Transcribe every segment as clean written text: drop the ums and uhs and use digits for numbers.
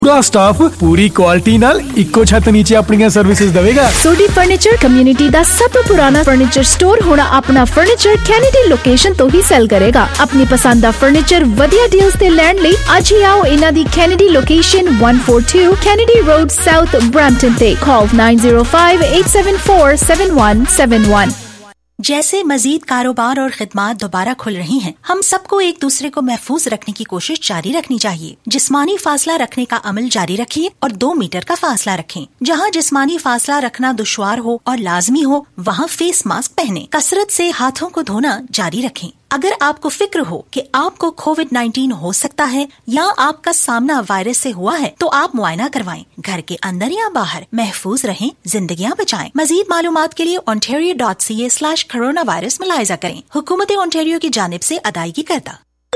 ਪੂਰਾ ਸਟਾਫ ਪੂਰੀ ਕੁਆਲਿਟੀ ਨਾਲ ਇੱਕੋ ਛੱਤ ਨੀਚੇ ਆਪਣੀਆਂ ਸਰਵਿਸਿਜ਼ ਦੇਵੇਗਾ। ਸੋਢੀ ਫਰਨੀਚਰ ਕਮਿਊਨਿਟੀ ਦਾ ਸਭ ਤੋਂ ਪੁਰਾਣਾ ਫਰਨੀਚਰ ਸਟੋਰ ਹੁਣ ਆਪਣਾ ਫਰਨੀਚਰ ਕੈਨੇਡੀ ਲੋਕੇਸ਼ਨ ਤੋਂ ਹੀ ਸੈਲ ਕਰੇਗਾ। ਆਪਣੀ ਪਸੰਦ ਦਾ ਫਰਨੀਚਰ ਵਧੀਆ ਡੀਲਸ ਤੇ ਲੈਣ ਲਈ ਅੱਜ ਹੀ ਆਓ ਇਹਨਾਂ ਦੀ Kennedy location 142 Kennedy road south Brampton ਤੇ call 905-874-7171। जैसे मजीद कारोबार और खिदमात दोबारा खुल रही हैं, हम सबको एक दूसरे को महफूज रखने की कोशिश जारी रखनी चाहिए। जिस्मानी फासला रखने का अमल जारी रखिए और 2 मीटर का फासला रखें। जहाँ जिस्मानी फासला रखना दुश्वार हो और लाजमी हो, वहाँ फेस मास्क पहने। कसरत से हाथों को धोना जारी रखें। अगर आपको फिक्र हो कि आपको कोविड-19 हो सकता है या आपका सामना वायरस से हुआ है, तो आप मुआयना करवाएं। घर के अंदर या बाहर महफूज रहें, जिंदगियां बचाएं। मजीद मालूमात के लिए ontario.ca/coronavirus मुलाहिजा करें। हुकूमत ओंटारियो की जानिब से अदायगी करता।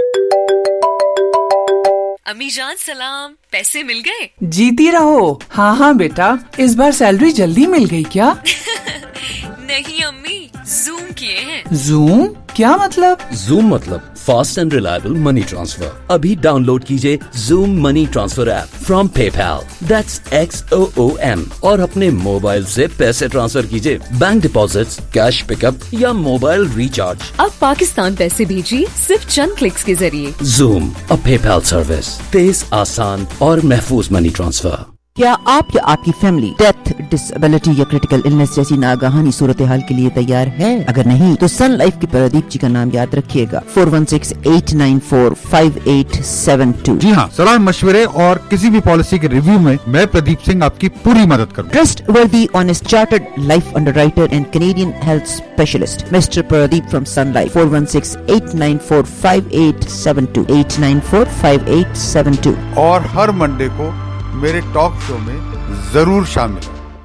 अम्मी जान सलाम, पैसे मिल गए? जीती रहो। हाँ बेटा, इस बार सैलरी जल्दी मिल गई क्या? नहीं अम्मी, जूम किए हैं। जूम क्या मतलब? जूम मतलब fast and reliable money transfer. अभी डाउनलोड कीजिए zoom money transfer app from PayPal, that's XOOM, और अपने मोबाइल से पैसे ट्रांसफर कीजिए, बैंक डिपॉजिट्स, कैश पिकअप या मोबाइल रिचार्ज। अब पाकिस्तान पैसे भेजिए सिर्फ चंद क्लिक्स के जरिए। जूम, अ पेपैल सर्विस, तेज, आसान और महफूज मनी ट्रांसफर। क्या आप या आपकी फैमिली डेथ, डिसेबिलिटी या क्रिटिकल इलनेस जैसी नागहानी सूरत हाल के लिए तैयार है? अगर नहीं तो सन लाइफ के प्रदीप जी का नाम याद रखिएगा। 4168945872। जी हाँ, सलाह मशवरे और किसी भी पॉलिसी के रिव्यू में मैं प्रदीप सिंह आपकी पूरी मदद करूँ। Trustworthy honest chartered life underwriter and Canadian health specialist mister Pradeep from Sun Life. 4168945872 8945872। और हर मंडे को मेरे टॉक शो में जरूर शामिल।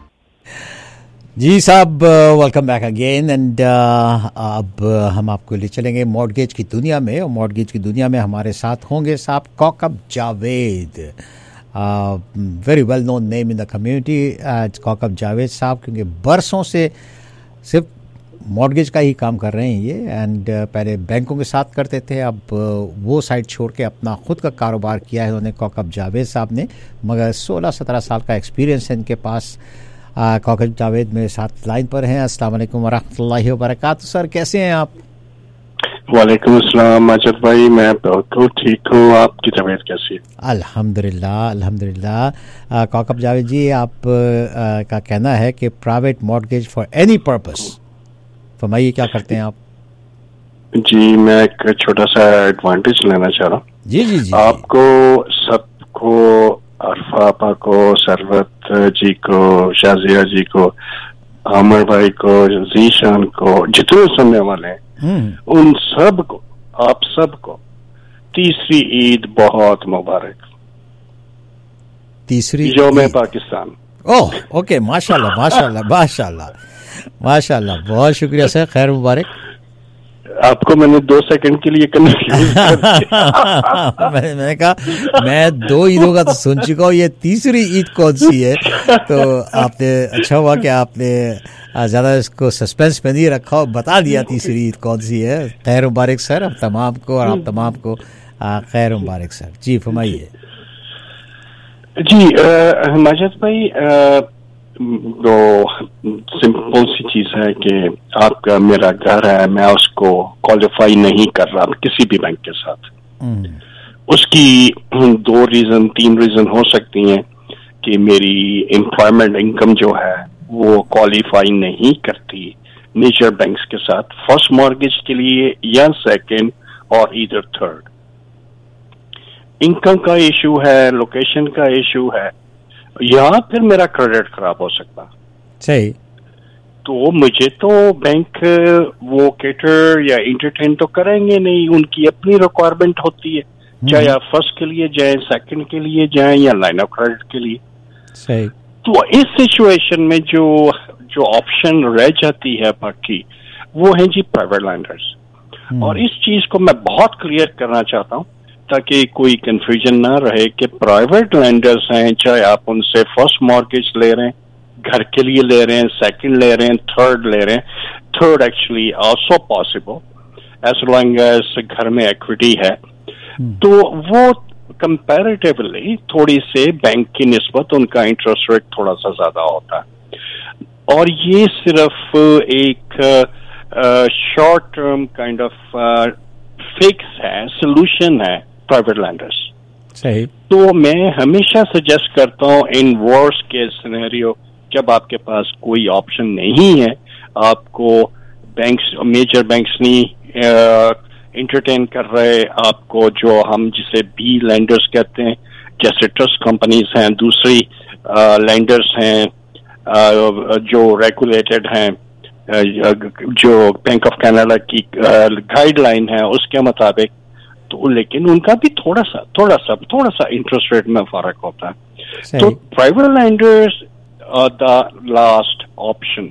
जी साहब, वेलकम बैक अगेन। एंड अब हम आपको ले चलेंगे मॉर्गेज की दुनिया में, और मॉर्गेज की दुनिया में हमारे साथ होंगे साहब Kaukab Javed, very well known name in the community as Kaukab Javed साहब, क्योंकि बरसों से सिर्फ मॉर्गेज का ही काम कर रहे हैं ये। एंड पहले बैंकों के साथ करते थे, अब वो साइड छोड़ के अपना खुद का कारोबार किया है उन्होंने कौकब जावेद साहब ने। मगर 16-17 साल का एक्सपीरियंस है इनके पास। कौकब जावेद मेरे साथ लाइन पर हैं। अस्सलाम वालेकुम वरहमतुल्लाहि वबरकातुहू। सर कैसे हैं आप? वालेकुम अस्सलाम माजिद भाई, मैं बिल्कुल ठीक हूँ। आपकी तबीयत कैसी है? अल्हम्दुलिल्लाह अल्हम्दुलिल्लाह। कौकब जावेद जी, आप का कहना है कि private mortgage for any purpose, फरमाइए क्या करते हैं आप? जी, मैं एक छोटा सा एडवांटेज लेना चाह रहा हूँ। जी जी जी। आपको सबको, अरफा आपा को, सरवत जी को, शाजिया जी को, आमिर भाई को, जीशान को, जितने सुनने वाले हैं उन सब को, आप सबको तीसरी ईद बहुत मुबारक। तीसरी यौम पाकिस्तान। ओह ओके, माशाल्लाह माशाल्लाह माशाल्लाह माशाल्लाह, बहुत शुक्रिया सर, खैर मुबारक। आपको मैंने 2 सेकंड के लिए कंफ्यूज कर दिया। मैंने कहा मैं 2 ईदों का तो सुन चुका हूँ, ये तीसरी ईद कौन सी है? तो आपने, अच्छा हुआ कि आपने ज़्यादा इसको सस्पेंस में नहीं रखा और बता दिया तीसरी ईद कौन सी है। खैर मुबारक सर हम तमाम को, और आप तमाम को खैर मुबारक सर। जी फरमाइए। जी माजिद भाई, तो सिंपल सी चीज है कि आपका मेरा घर है, मैं उसको क्वालिफाई नहीं कर रहा किसी भी बैंक के साथ। उसकी 2 रीजन 3 रीजन हो सकती हैं कि मेरी एम्प्लॉयमेंट इनकम जो है वो क्वालिफाई नहीं करती मेजर बैंक्स के साथ, फर्स्ट मॉर्गेज के लिए या सेकंड और ईदर थर्ड। इनकम का इशू है, लोकेशन का इशू है, या फिर मेरा क्रेडिट खराब हो सकता। सही। तो मुझे तो बैंक वो केटर या इंटरटेन तो करेंगे नहीं, उनकी अपनी रिक्वायरमेंट होती है, चाहे आप फर्स्ट के लिए जाएं, सेकंड के लिए जाएं या लाइन ऑफ क्रेडिट के लिए। सही। तो इस सिचुएशन में जो ऑप्शन रह जाती है बाकी, वो है जी प्राइवेट लैंडर्स। और इस चीज को मैं बहुत क्लियर करना चाहता हूँ ताकि कोई कंफ्यूजन ना रहे कि प्राइवेट लैंडर्स हैं, चाहे आप उनसे फर्स्ट मॉर्गेज ले रहे हैं, घर के लिए ले रहे हैं, सेकंड ले रहे हैं, थर्ड ले रहे हैं। Third actually also possible as long as घर में इक्विटी है। तो वो कंपैरेटिवली थोड़ी से बैंक की निस्बत उनका इंटरेस्ट रेट थोड़ा सा ज्यादा होता है और ये सिर्फ एक short term kind of fix है, सोल्यूशन है प्राइवेट लैंडर्स। सही। तो मैं हमेशा सजेस्ट करता हूँ इन वर्स्ट केस सिनेरियो, जब आपके पास कोई ऑप्शन नहीं है, आपको बैंक्स, मेजर बैंक्स नहीं इंटरटेन कर रहे, आपको जो हम जिसे बी लैंडर्स कहते हैं जैसे ट्रस्ट कंपनीज हैं, दूसरी लैंडर्स हैं जो रेगुलेटेड हैं, जो बैंक ऑफ कनाडा की गाइडलाइन है उसके मुताबिक, तो लेकिन उनका भी थोड़ा सा इंटरेस्ट रेट में फर्क होता है। तो private lenders the last option,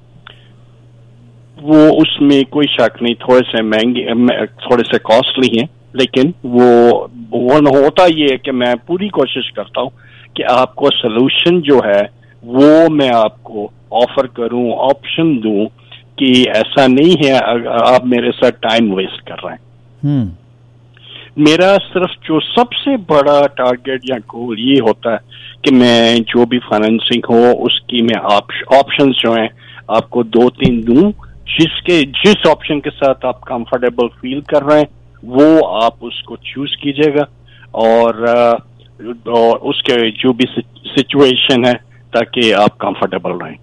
वो उसमें कोई शक नहीं, थोड़े से महंगे, थोड़े से कॉस्टली हैं, लेकिन वो होता ये है कि मैं पूरी कोशिश करता हूँ कि आपको सोल्यूशन जो है वो मैं आपको ऑफर करूं, ऑप्शन दूं कि ऐसा नहीं है आप मेरे साथ टाइम वेस्ट कर रहे हैं। मेरा सिर्फ जो सबसे बड़ा टारगेट या गोल ये होता है कि मैं जो भी फाइनेंसिंग हो उसकी मैं ऑप्शंस जो हैं आपको 2-3 दूं, जिस ऑप्शन के साथ आप कंफर्टेबल फील कर रहे हैं वो आप उसको चूज कीजिएगा और उसके जो भी सिचुएशन है ताकि आप कंफर्टेबल रहें।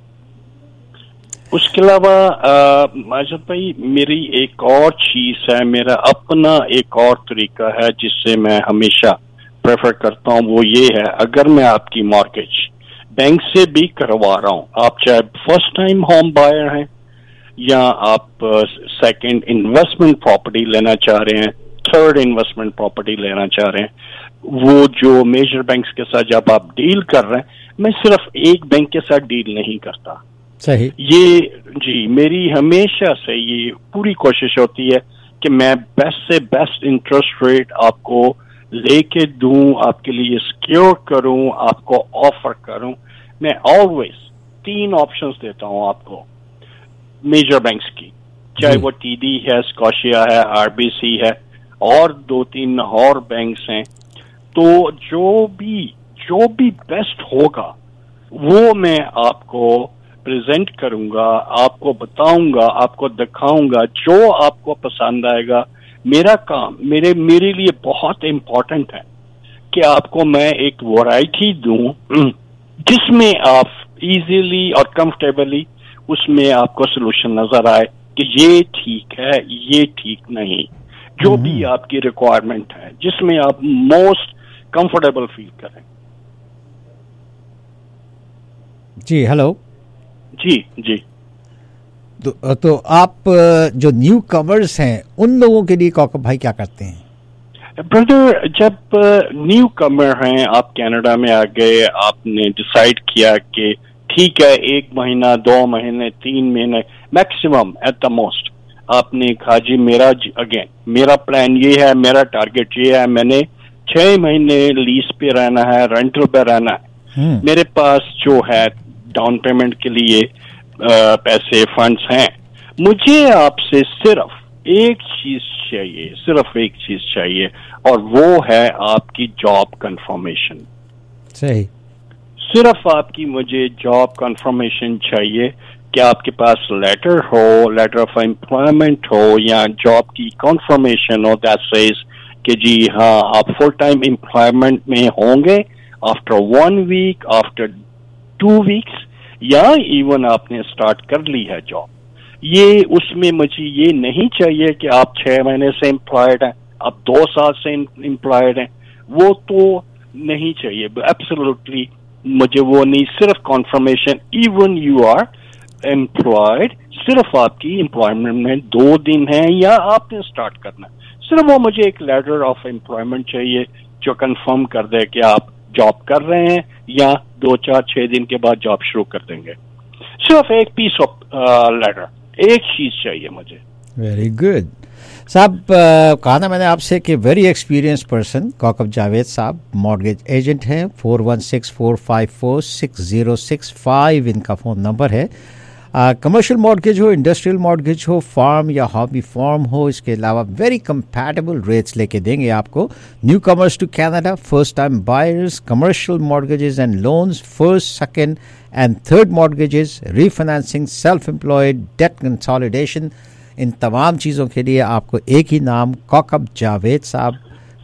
उसके अलावा माजिद भाई मेरी एक और चीज है, मेरा अपना एक और तरीका है जिससे मैं हमेशा प्रेफर करता हूँ, वो ये है, अगर मैं आपकी मॉर्गेज बैंक से भी करवा रहा हूँ, आप चाहे फर्स्ट टाइम होम बायर हैं या आप सेकंड इन्वेस्टमेंट प्रॉपर्टी लेना चाह रहे हैं, थर्ड इन्वेस्टमेंट प्रॉपर्टी लेना चाह रहे हैं, वो जो मेजर बैंक्स के साथ जब आप डील कर रहे हैं, मैं सिर्फ एक बैंक के साथ डील नहीं करता। सही। ये जी मेरी हमेशा से ये पूरी कोशिश होती है कि मैं बेस्ट से बेस्ट इंटरेस्ट रेट आपको लेके दूं, आपके लिए सिक्योर करूं, आपको ऑफर करूं। मैं ऑलवेज 3 ऑप्शंस देता हूं आपको मेजर बैंक्स की, चाहे वो टीडी है, स्कॉशिया है, आरबीसी है और 2-3 और बैंक्स हैं। तो जो भी बेस्ट होगा वो मैं आपको प्रेजेंट करूंगा, आपको बताऊंगा, आपको दिखाऊंगा, जो आपको पसंद आएगा। मेरा काम मेरे लिए बहुत इम्पोर्टेंट है कि आपको मैं एक वैरायटी दूं जिसमें आप इजीली और कंफर्टेबली उसमें आपको सोल्यूशन नजर आए कि ये ठीक है, ये ठीक नहीं, जो भी आपकी रिक्वायरमेंट है, जिसमें आप मोस्ट कंफर्टेबल फील करें। जी हेलो। जी तो आप जो न्यू कमर्स हैं उन लोगों के लिए कॉकब भाई क्या करते हैं? ब्रदर, जब न्यू कमर हैं, आप कनाडा में आ गए, आपने डिसाइड किया कि ठीक है 1 महीना, 2 महीने, 3 महीने मैक्सिमम एट द मोस्ट, आपने कहा जी मेरा प्लान ये है, मेरा टारगेट ये है, मैंने 6 महीने लीज पे रहना है, रेंटल पे रहना है, मेरे पास जो है डाउन पेमेंट के लिए पैसे फंड्स हैं, मुझे आपसे सिर्फ एक चीज चाहिए और वो है आपकी जॉब कंफर्मेशन। सही। सिर्फ आपकी मुझे जॉब कंफर्मेशन चाहिए कि आपके पास लेटर ऑफ एम्प्लॉयमेंट हो या जॉब की कंफर्मेशन हो दैट सेज कि जी हाँ आप फुल टाइम एम्प्लॉयमेंट में होंगे आफ्टर 1 वीक, आफ्टर 2 वीक्स, या इवन आपने स्टार्ट कर ली है जॉब। ये उसमें मुझे ये नहीं चाहिए कि आप 6 महीने से एम्प्लॉयड हैं, आप 2 साल से एम्प्लॉयड हैं, वो तो नहीं चाहिए एब्सोल्युटली, मुझे वो नहीं। सिर्फ confirmation even you are employed, सिर्फ आपकी एम्प्लॉयमेंट में 2 दिन है या आपने स्टार्ट करना है, सिर्फ वो मुझे एक लेटर ऑफ एम्प्लॉयमेंट चाहिए जो कंफर्म कर दे कि आप जॉब कर रहे हैं या 2-4-6 दिन के बाद जॉब शुरू कर देंगे। सिर्फ एक पीस ऑफ लेटर, एक चीज चाहिए मुझे। वेरी गुड साहब। कहा ना मैंने आपसे कि very experience person Kaukab Javed साहब मॉर्गेज एजेंट हैं। 4164546065 इनका फ़ोन नंबर है। कमर्शियल मॉर्गेज हो, इंडस्ट्रियल मॉर्गेज हो, फार्म या हॉबी फार्म हो, इसके अलावा वेरी कंपैटिबल रेट्स लेके देंगे आपको. Newcomers to Canada, first time buyers, commercial mortgages and loans, first, second and third mortgages, refinancing, self employed, debt consolidation. इन तमाम चीज़ों के लिए आपको एक ही नाम, कॉकब जावेद साहब.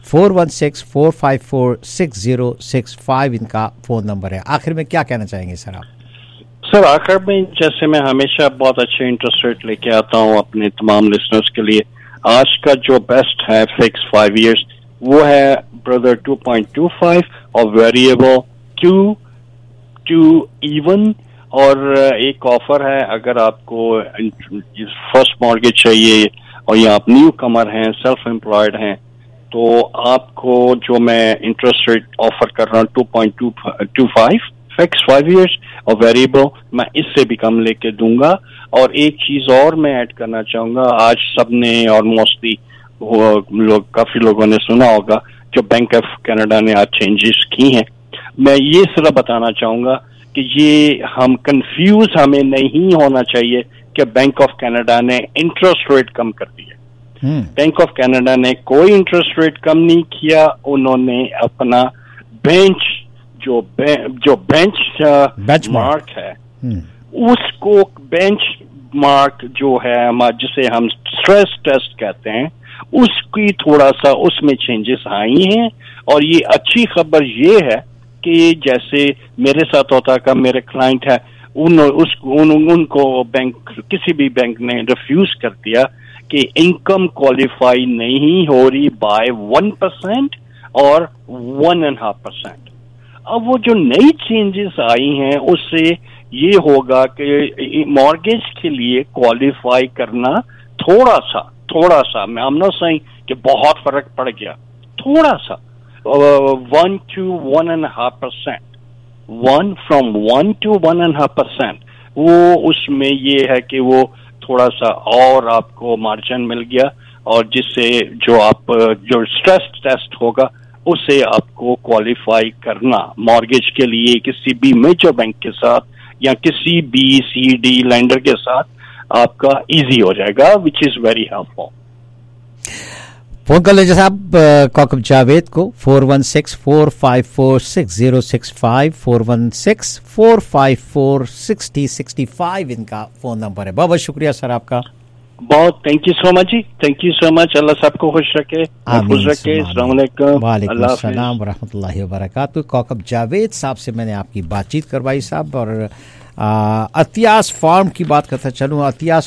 416-454-6065 इनका फ़ोन नंबर है. आखिर में क्या कहना चाहेंगे सर आप? सर आखिर में जैसे मैं हमेशा बहुत अच्छे इंटरेस्ट रेट लेके आता हूँ अपने तमाम लिसनर्स के लिए, आज का जो बेस्ट है फिक्स 5 years वो है ब्रदर 2.25 और वेरिएबल 2 even. और एक ऑफर है, अगर आपको फर्स्ट मॉर्गेज चाहिए और या आप न्यू कमर हैं, सेल्फ एम्प्लॉयड हैं, तो आपको जो मैं इंटरेस्ट रेट ऑफर कर रहा हूँ 2.25 फिक्स 5 years और वेरिएबल, मैं इससे भी कम लेके दूंगा. और एक चीज और मैं ऐड करना चाहूंगा, आज सबने और मोस्टली काफी लोगों ने सुना होगा जो बैंक ऑफ कनाडा ने आज चेंजेस की हैं. मैं ये सिर्फ बताना चाहूंगा कि ये हमें नहीं होना चाहिए कि बैंक ऑफ कनाडा ने इंटरेस्ट रेट कम कर दिया. बैंक ऑफ कनाडा ने कोई इंटरेस्ट रेट कम नहीं किया. उन्होंने अपना जो बेंच मार्क है उसको, बेंच मार्क जो है जिसे हम स्ट्रेस टेस्ट कहते हैं, उसकी थोड़ा सा उसमें चेंजेस आई हैं. और ये अच्छी खबर ये है कि जैसे मेरे साथ होता का मेरे क्लाइंट है, उनको बैंक, किसी भी बैंक ने रिफ्यूज कर दिया कि इनकम क्वालिफाई नहीं हो रही बाय 1% और 1.5%. अब वो जो नई चेंजेस आई हैं उससे ये होगा कि मॉर्गेज के लिए क्वालिफाई करना थोड़ा सा मैं I'm not saying कि बहुत फर्क पड़ गया, थोड़ा सा 1 to 1.5%, 1 to 1.5%, वो उसमें ये है कि वो थोड़ा सा और आपको मार्जिन मिल गया, और जिससे जो स्ट्रेस टेस्ट होगा उसे आपको क्वालिफाई करना मॉर्गेज के लिए किसी भी मेजर बैंक के साथ या किसी भी CD लैंडर के साथ आपका इजी हो जाएगा, which is very helpful. Phone कर लीजिए साहब कॉकब जावेद को 416-454-6065, 416-454-6065 इनका फोन नंबर है. बहुत बहुत शुक्रिया सर आपका. बहुत थैंक यू सो मच जी, थैंक यू सो मच. अल्लाह सबको खुश रखे, खुश रखे. अस्सलाम वालेकुम. वालेकुम अस्सलाम व रहमतुल्लाहि व बरकातुहू. कॉकब जावेद साहब से मैंने आपकी बातचीत करवाई साहब. और अतियास फार्म की बात करता चलूँ. Atiya's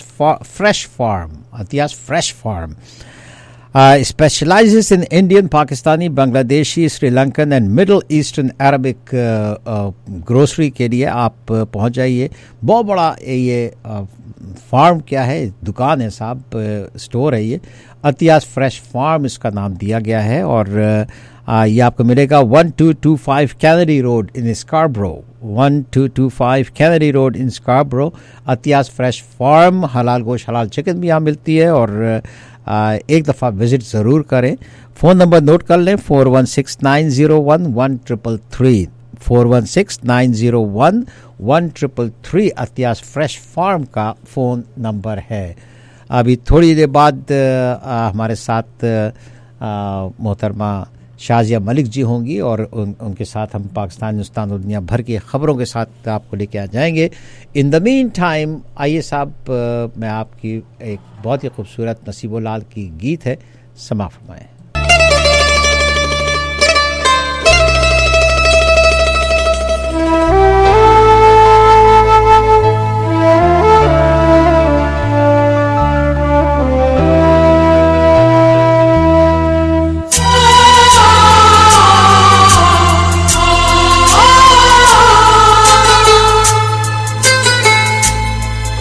Fresh Farm specializes in Indian, Pakistani, Bangladeshi, Sri Lankan and Middle Eastern Arabic grocery के लिए आप पहुंच जाइए. बहुत बड़ा ये फार्म क्या है, दुकान है साहब, स्टोर है ये. अतियास फ्रेश फार्म इसका नाम दिया गया है. और ये आपको मिलेगा 1225 Kennedy road in Scarborough, 1225 Kennedy road in Scarborough. Atiya's Fresh Farm. हलाल गोश्त, हलाल चिकन भी यहाँ मिलती है. और एक दफ़ा विजिट ज़रूर करें. फ़ोन नंबर नोट कर लें 416-901-1333, 416-901-1333 अतियास फ्रेश फार्म का फ़ोन नंबर है. अभी थोड़ी देर बाद हमारे साथ मोहतरमा शाजिया मलिक जी होंगी और उनके साथ हम पाकिस्तान, हिंदुस्तान और दुनिया भर की खबरों के साथ आपको लेके आ जाएंगे. इन द मीन टाइम आइए साहब, मैं आपकी एक बहुत ही खूबसूरत नसीबो लाल की गीत है, समा फरमाएं.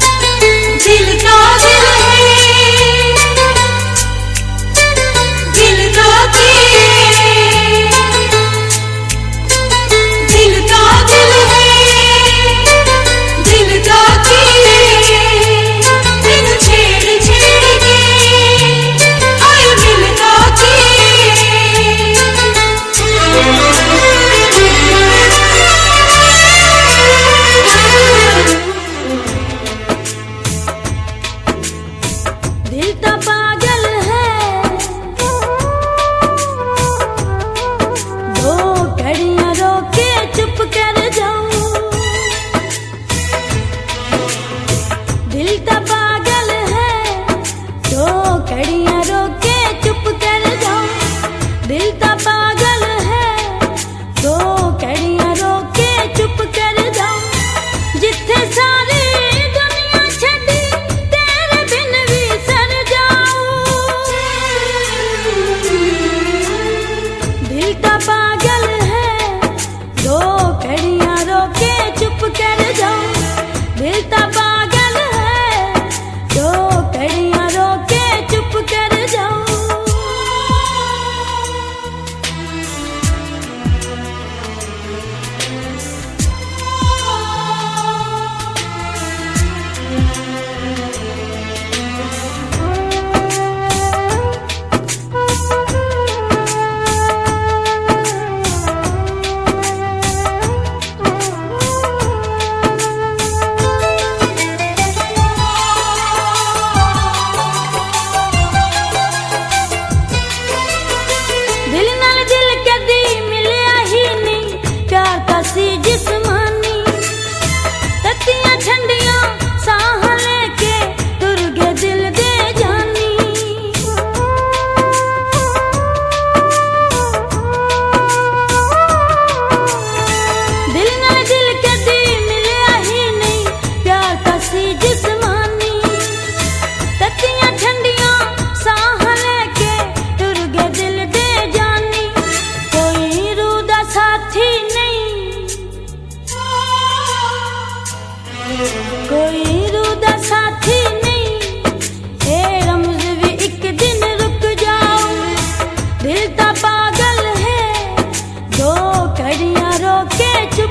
दिल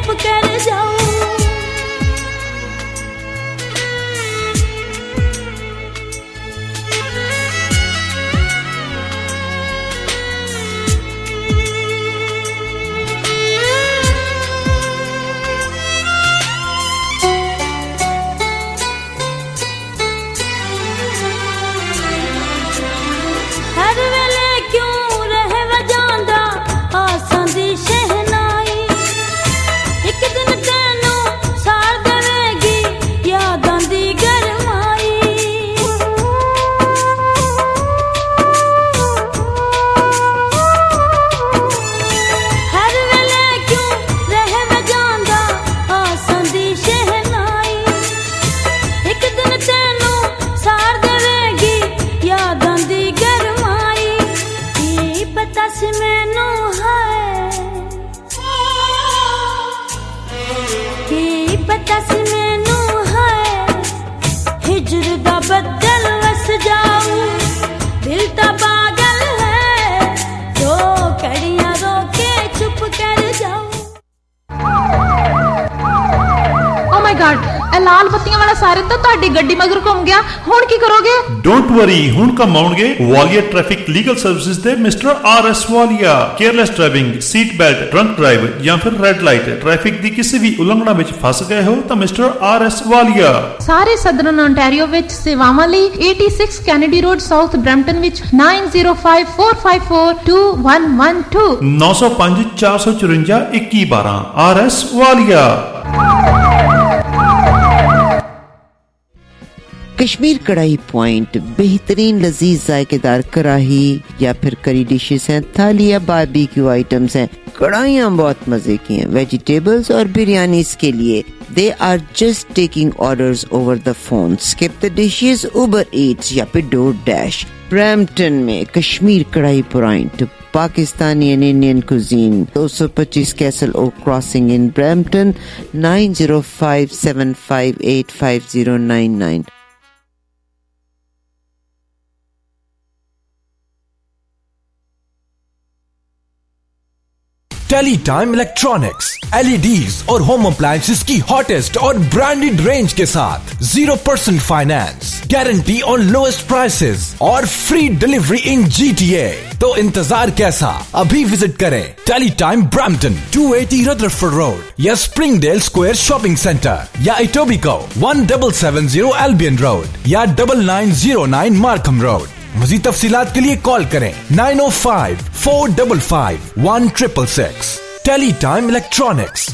चुप कर जाऊं। हर वेले क्यों रह वजांदा आसां दी शहनाई, एक दिन तैनू सार देवेगी यादां दी गरमाई। हर वेले क्यों रह वजांदा आसां दी शहनाई, एक दिन तैनू सार देवेगी यादां दी गरमाई। की पता सी मैनू है, की पता सी मैनू है, हिजर दा बदल वस जाऊं। दिल ता पागल है, दो कड़ियां रोके चुप कर जाऊं। ओ माय गॉड, ਇਹ ਲਾਲ ਬੱਤੀਆਂ ਵਾਲਾ ਸਾਇਰਨ ਤਾਂ ਤੁਹਾਡੀ ਗੱਡੀ ਮਗਰ ਘੁੰਮ ਗਿਆ, ਹੁਣ ਕੀ ਕਰੋਗੇ? ਡੋਂਟ ਵਰੀ, ਹੁਣ ਕੰਮ ਆਉਣਗੇ ਵਾਲੀਆ ਟ੍ਰੈਫਿਕ ਲੀਗਲ ਸਰਵਿਸਿਜ਼ ਦੇ mister R S. Walia. Careless driving, seat belt, drunk drive ਜਾਂ ਫਿਰ ਰੈੱਡ ਲਾਈਟ ਟ੍ਰੈਫਿਕ ਦੀ ਕਿਸੇ ਵੀ ਉਲੰਘਣਾ ਵਿੱਚ ਫਸ ਗਏ ਹੋ ਤਾਂ ਮਿਸਟਰ ਆਰ.ਐਸ. ਵਾਲੀਆ ਸਾਰੇ ਸਦਰਨ ਓਨਟਾਰੀਓ ਵਿੱਚ ਸੇਵਾਵਾਂ ਲਈ 86 ਕੈਨੇਡੀ ਰੋਡ ਸਾਊਥ ਬਰੈਂਪਟਨ ਵਿੱਚ 9054542112 905 454 2112 ਆਰ.ਐਸ. ਵਾਲੀਆ। कश्मीर कढ़ाई पॉइंट बेहतरीन लजीज जायकेदार कढ़ाई या फिर करी डिशेस हैं, थाली या बारबेक्यू आइटम्स हैं, कढ़ाइयाँ बहुत मजे की हैं, वेजिटेबल्स और बिरयानीज के लिए they are just taking orders over the phone. Skip the dishes, Uber Eats या फिर DoorDash. ब्रैम्पटन में Kashmir Kadhai point, Pakistani and Indian cuisine, 225 Castle Oak Crossing in Brampton, 9057585099। Teletime electronics, LEDs और होम अप्लायंसेस की hottest और branded range के साथ 0% finance, guarantee on lowest prices और free delivery in GTA। तो इंतजार कैसा, अभी विजिट करें टेलीटाइम ब्रैम्पटन 280 रदरफोर्ड रोड या स्प्रिंगडेल स्क्वायर शॉपिंग सेंटर या इटोबिको 1770 एल्बियन रोड या 9909 मार्कम रोड। मज़ीद तफसीलात के लिए कॉल करें 905-455-1666। टेलीटाइम इलेक्ट्रॉनिक्स।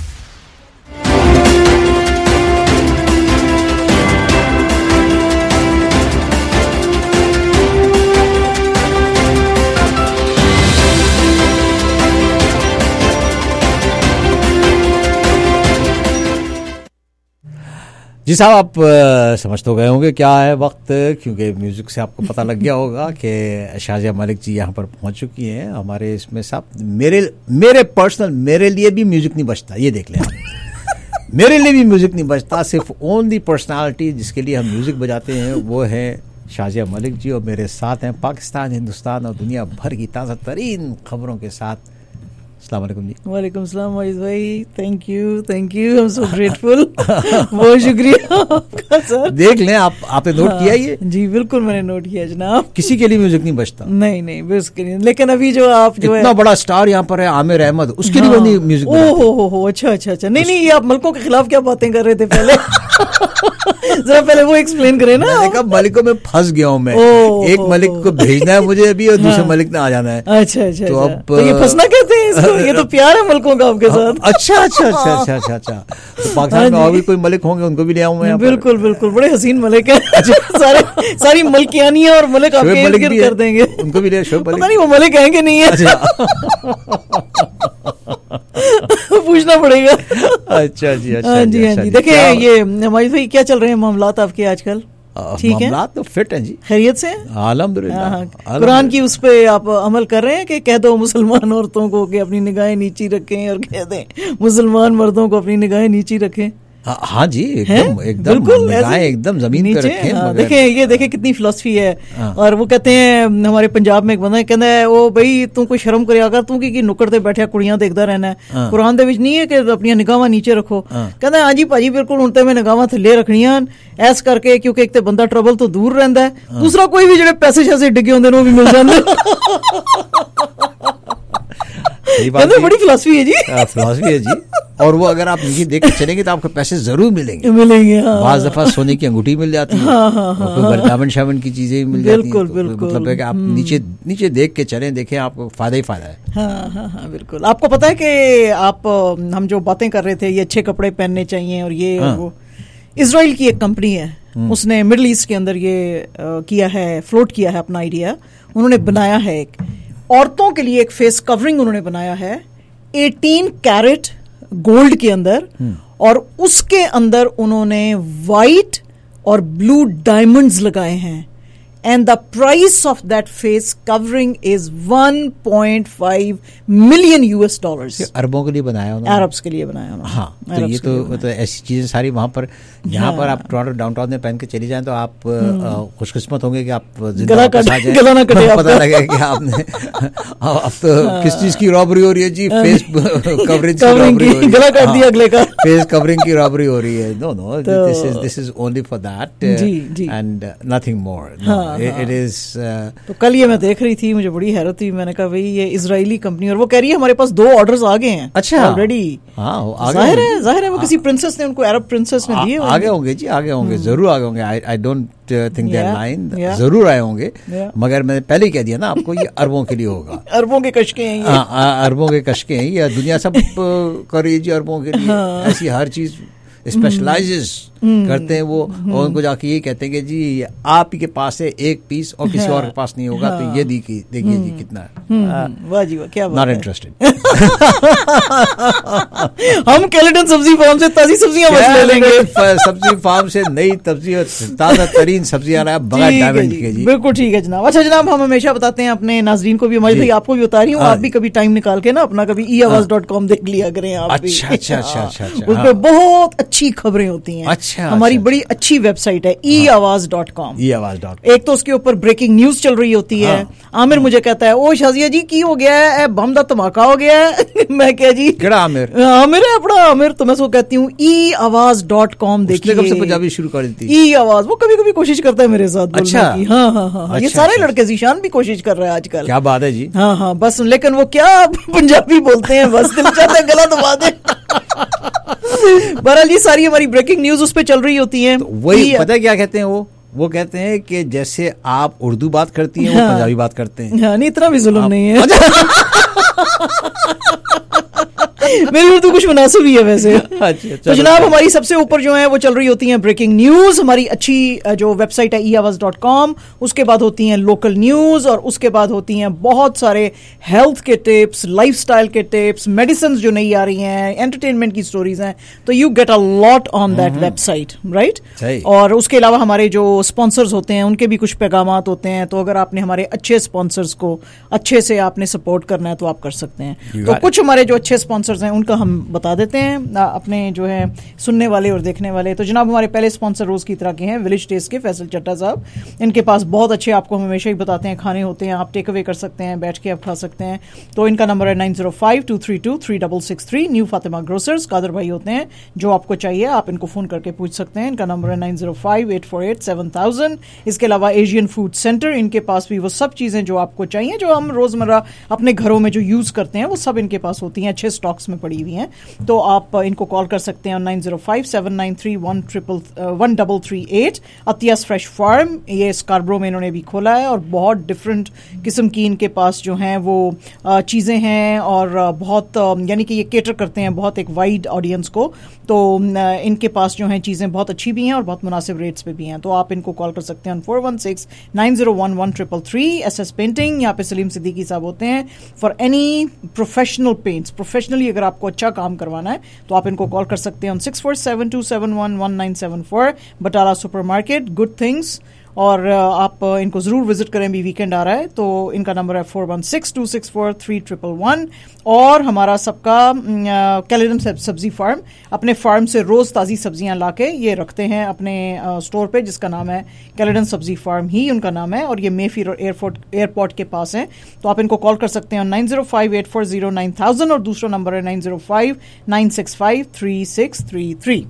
जी साहब, आप समझ तो गए होंगे क्या है वक्त, क्योंकि म्यूज़िक से आपको पता लग गया होगा कि शाजिया मलिक जी यहाँ पर पहुँच चुकी हैं हमारे इसमें। साहब मेरे पर्सनल, मेरे लिए भी म्यूज़िक नहीं बजता, ये देख लें मेरे लिए भी म्यूज़िक नहीं बजता, सिर्फ ओनली पर्सनालिटी जिसके लिए हम म्यूज़िक बजाते हैं वो है शाजिया मलिक जी, और मेरे साथ हैं पाकिस्तान, हिंदुस्तान और दुनिया भर की ताज़ा तरीन खबरों के साथ। अस्सलाम वालेकुम जी। वालेकुम सलाम वाइज भाई, thank you, I am so grateful. बहुत शुक्रिया आपका सर। देख लें, आपने नोट किया ये? जी बिल्कुल मैंने नोट किया जनाब। किसी के लिए म्यूजिक नहीं बजता? नहीं बस लेकिन अभी जो आप जो इतना बड़ा स्टार यहाँ पर है आमिर अहमद, उसके लिए नहीं म्यूजिक? ओहो अच्छा। नहीं ये आप मलकों के खिलाफ क्या बातें कर रहे थे पहले? जरा पहले वो एक्सप्लेन करें ना। मैंने कहा मलिकों में फंस गया हूँ मैं, एक मलिक को भेजना है मुझे अभी और दूसरे मलिक ने आ जाना है। अच्छा तो अब ये फंसना कहते हैं इसको? ये तो प्यार है मलकों का आपके साथ। अच्छा तो पाकिस्तान में और भी कोई मलिक होंगे, उनको भी ले आऊँ मैं? बिल्कुल बड़े हसीन मलिक है। सारी मलकियानियां और मलिक आपके इर्द गिर्द कर देंगे, उनको भी ले। पता नहीं वो मलिक हैं कि नहीं है, पूछना पड़ेगा। अच्छा जी। देखिए ये हमारी भाई क्या चल रहे हैं मामलात आपके आजकल? ठीक है, तो फिट हैं जी, खैरियत से अल्हम्दुलिल्लाह। कुरान की उस पे आप अमल कर रहे हैं कि कह दो मुसलमान औरतों को कि अपनी निगाहें नीची रखें और कह दें मुसलमान मर्दों को अपनी निगाहें नीची रखें? ہاں جی ایکدم نگاہیں ایکدم زمین پہ رکھیں. دیکھیں یہ دیکھیں کتنی فلسفی ہے. اور وہ کہتے ہیں ہمارے پنجاب میں ایک بندہ کہتا ہے او بھائی تو کوئی شرم کریا کر تو کی نکڑ تے بیٹھیا کڑیاں دیکھدا رہنا ہے. قرآن دے وچ نہیں ہے کہ اپنی نگاہاں نیچے رکھو. کہندا ہے ہاں جی بھاجی بالکل ہن تے میں نگاہاں تھلے رکھنیاں ایس کر کے کیونکہ ایک تے بندہ ٹربل تو دور رہندا ہے, دوسرا کوئی بھی جڑے پیسے شیسے ڈگے ہوندے نے وہ بھی مل جاندے. بڑی فلسفی ہے جی, فلسفی ہے جی. اور وہ اگر آپ نیچے دیکھ کے چلیں گے تو آپ کو پیسے ضرور ملیں گے. بعض دفعہ سونے کی انگوٹھی مل جاتی ہے, ڈائمنڈ شامن کی چیزیں مل جاتی ہیں. مطلب ہے کہ آپ نیچے دیکھ کے چلیں, دیکھیں آپ کو فائدہ ہی فائدہ ہے. ہاں بالکل. آپ کو پتا ہے کہ آپ ہم جو باتیں کر رہے تھے یہ اچھے کپڑے پہننے چاہیے اور یہ وہ, اسرائیل کی ایک کمپنی ہے اس نے مڈل ایسٹ کے اندر یہ کیا ہے, فلوٹ کیا ہے اپنا آئیڈیا. انہوں نے بنایا ہے ایک عورتوں کے لیے ایک فیس کورنگ انہوں نے بنایا ہے 18 کیرٹ گولڈ کے اندر, اور اس کے اندر انہوں نے وائٹ اور بلو ڈائمنڈز لگائے ہیں. And the price of that face covering is $1.5 million. عربوں کے لیے بنایا انہوں نے, عربس کے لیے بنایا انہوں نے. ہاں تو یہ تو ایسی چیزیں ساری وہاں پر, جہاں پر آپ ٹورانٹو ڈاؤن ٹاؤن میں پہن کے چلی جائیں تو آپ خوش قسمت ہوں گے کہ آپ گلا نہ کٹے, پتہ لگے کہ آپ نے اب تو کس چیز کی رابری ہو رہی ہے جی, فیس کوریج کی رابری ہو رہی ہے, گلا کٹ دیا اگلے کا, فیس کورنگ کی رابری ہو رہی ہے. No this is only for that and nothing more. تو کل یہ میں دیکھ رہی تھی, مجھے بڑی حیرت ہوئی. میں نے کہا بھائی یہ اسرائیلی کمپنی, اور وہ کہہ رہی ہے ہمارے پاس 2 آرڈرز آ گئے ہیں. اچھا آلریڈی. ظاہر ہے وہ کسی پرنسس نے ان کو, عرب پرنسس نے دیے. آگے ہوں گے جی, آگے ہوں گے, ضرور آگے ہوں گے. I don't think they are lying, ضرور آئے ہوں گے. مگر میں نے پہلے ہی کہہ دیا نا آپ کو, یہ عربوں کے لیے ہوگا. عربوں کے کشکے ہیں, عربوں کے کشکے ہیں. یہ دنیا سب کر رہی ہے جی عربوں کے لیے. ایسی ہر چیز اسپیشلائزز کرتے ہیں وہ, اور ان کو جا کے یہ کہتے ہیں کہ جی آپ ہی کے پاس ہے ایک پیس اور کسی اور کے پاس نہیں ہوگا, تو یہ دیکھیے جی کتنا ہے. واہ جی واہ, کیا بات ہے. Not interested. ہم کیلیڈن سبزی فارم سے تازی سبزیاں لے لیں گے. سبزی فارم سے نئی سبزی اور تازہ ترین سبزیاں بغیر ڈائمنڈ کے. جی بالکل ٹھیک ہے جناب. اچھا جناب, ہم ہمیشہ بتاتے ہیں اپنے ناظرین کو بھی, ہماری بھائی آپ کو بھی بتا رہی ہوں, آپ بھی کبھی ٹائم نکال کے نا اپنا کبھی eAwaaz.com دیکھ لیا کریں آپ بھی. اچھا, اس پہ بہت اچھی خبریں ہوتی ہیں. ہماری بڑی اچھی ویب سائٹ ہے eAwaaz.com. ایک تو اس کے اوپر بریکنگ نیوز چل رہی ہوتی ہے. عامر مجھے کہتا ہے او شازیہ جی کی ہو گیا ہے, بم دا دھماکہ ہو گیا ہے. میں کہا جی کیڑا عامر ہے اپنا عامر, تو میں اس کو کہتی ہوں eAwaaz.com دیکھیے. کب سے پنجابی شروع کر دی eAwaaz, وہ کبھی کبھی کوشش کرتا ہے میرے ساتھ بولنے کی. ہاں یہ سارے لڑکے, ذیشان بھی کوشش کر رہا ہے آج کل. کیا بات ہے جی. ہاں بس, لیکن وہ کیا پنجابی بولتے ہیں, بس دل چاہتا ہے گلا دبا دے. بہرحال یہ ساری ہماری بریکنگ نیوز اس پہ چل رہی ہوتی ہیں. وہی پتہ کیا کہتے ہیں وہ کہتے ہیں کہ جیسے آپ اردو بات کرتی ہیں وہ پنجابی بات کرتے ہیں. ہاں نہیں, اتنا بھی ظلم نہیں ہے. میری اردو کچھ مناسب ہی ہے ویسے. تو جناب ہماری سب سے اوپر جو ہے وہ چل رہی ہوتی ہیں بریکنگ نیوز. ہماری اچھی جو ویب سائٹ ہے eAwaaz.com, اس کے بعد ہوتی ہیں لوکل نیوز, اور اس کے بعد ہوتی ہیں بہت سارے ہیلتھ کے ٹپس, لائف سٹائل کے ٹپس, میڈیسنز جو نئی آ رہی ہیں, انٹرٹینمنٹ کی سٹوریز ہیں. تو you get a lot on that website, right. اور اس کے علاوہ ہمارے جو اسپانسرز ہوتے ہیں ان کے بھی کچھ پیغامات ہوتے ہیں. تو اگر آپ نے ہمارے اچھے اسپانسرز کو اچھے سے آپ نے سپورٹ کرنا ہے تو آپ کر سکتے ہیں. تو کچھ ہمارے جو اچھے اسپانسرز ہیں ان کا ہم بتا دیتے ہیں اپنے جو ہے سننے والے اور دیکھنے والے. تو جناب ہمارے پہلے اسپانسر روز کی طرح کے ہیں ولیج ٹیسٹ کے, فیصل چٹا صاحب. ان کے پاس بہت اچھے, آپ کو ہم ہمیشہ ہی بتاتے ہیں, کھانے ہوتے ہیں, آپ ٹیک اوے کر سکتے ہیں, بیٹھ کے آپ کھا سکتے ہیں. تو ان کا نمبر ہے 9052323663. نیو فاطمہ گروسرز, قادر بھائی ہوتے ہیں, جو آپ کو چاہیے آپ ان کو فون کر کے پوچھ سکتے ہیں. ان کا نمبر ہے 9058487000. اس کے علاوہ ایشین فوڈ سینٹر, ان کے پاس بھی وہ سب چیزیں جو آپ کو چاہیے, جو ہم روزمرہ اپنے گھروں میں جو یوز کرتے ہیں, وہ سب ان کے پاس ہوتی ہیں, اچھے اسٹاکس میں پڑی ہوئی ہیں. تو آپ ان کو کال کر سکتے ہیں 9057931338. عطیاز فریش فارم, یہ اسکاربرو میں انہوں نے بھی کھولا ہے, اور بہت ڈفرینٹ قسم کی ان کے پاس جو ہیں وہ چیزیں ہیں, اور بہت یعنی کہ یہ کیٹر کرتے ہیں بہت ایک وائڈ آڈینس کو. تو ان کے پاس جو ہیں چیزیں بہت اچھی بھی ہیں اور بہت مناسب ریٹس پہ بھی ہیں. تو آپ ان کو کال کر سکتے ہیں 4169011333. ایس ایس پینٹنگ, یہاں پہ سلیم صدیقی صاحب ہوتے ہیں for any professional paints. Professionally اگر آپ کو اچھا کام کروانا ہے تو آپ ان کو کال کر سکتے ہیں 6472711974. Batala supermarket, good things और आप इनको ज़रूर विजिट करें, अभी वीकेंड आ रहा है। तो इनका नंबर है 4162643111 और हमारा सबका कैलेडन सब्जी फार्म अपने फार्म से रोज़ ताज़ी सब्जियां लाके ये रखते हैं अपने स्टोर पे, जिसका नाम है कैलेडन सब्जी फार्म ही उनका नाम है, और ये मेफीर एयरपोर्ट के पास है। तो आप इनको कॉल कर सकते हैं 9058409000 और दूसरा नंबर है 9059653633।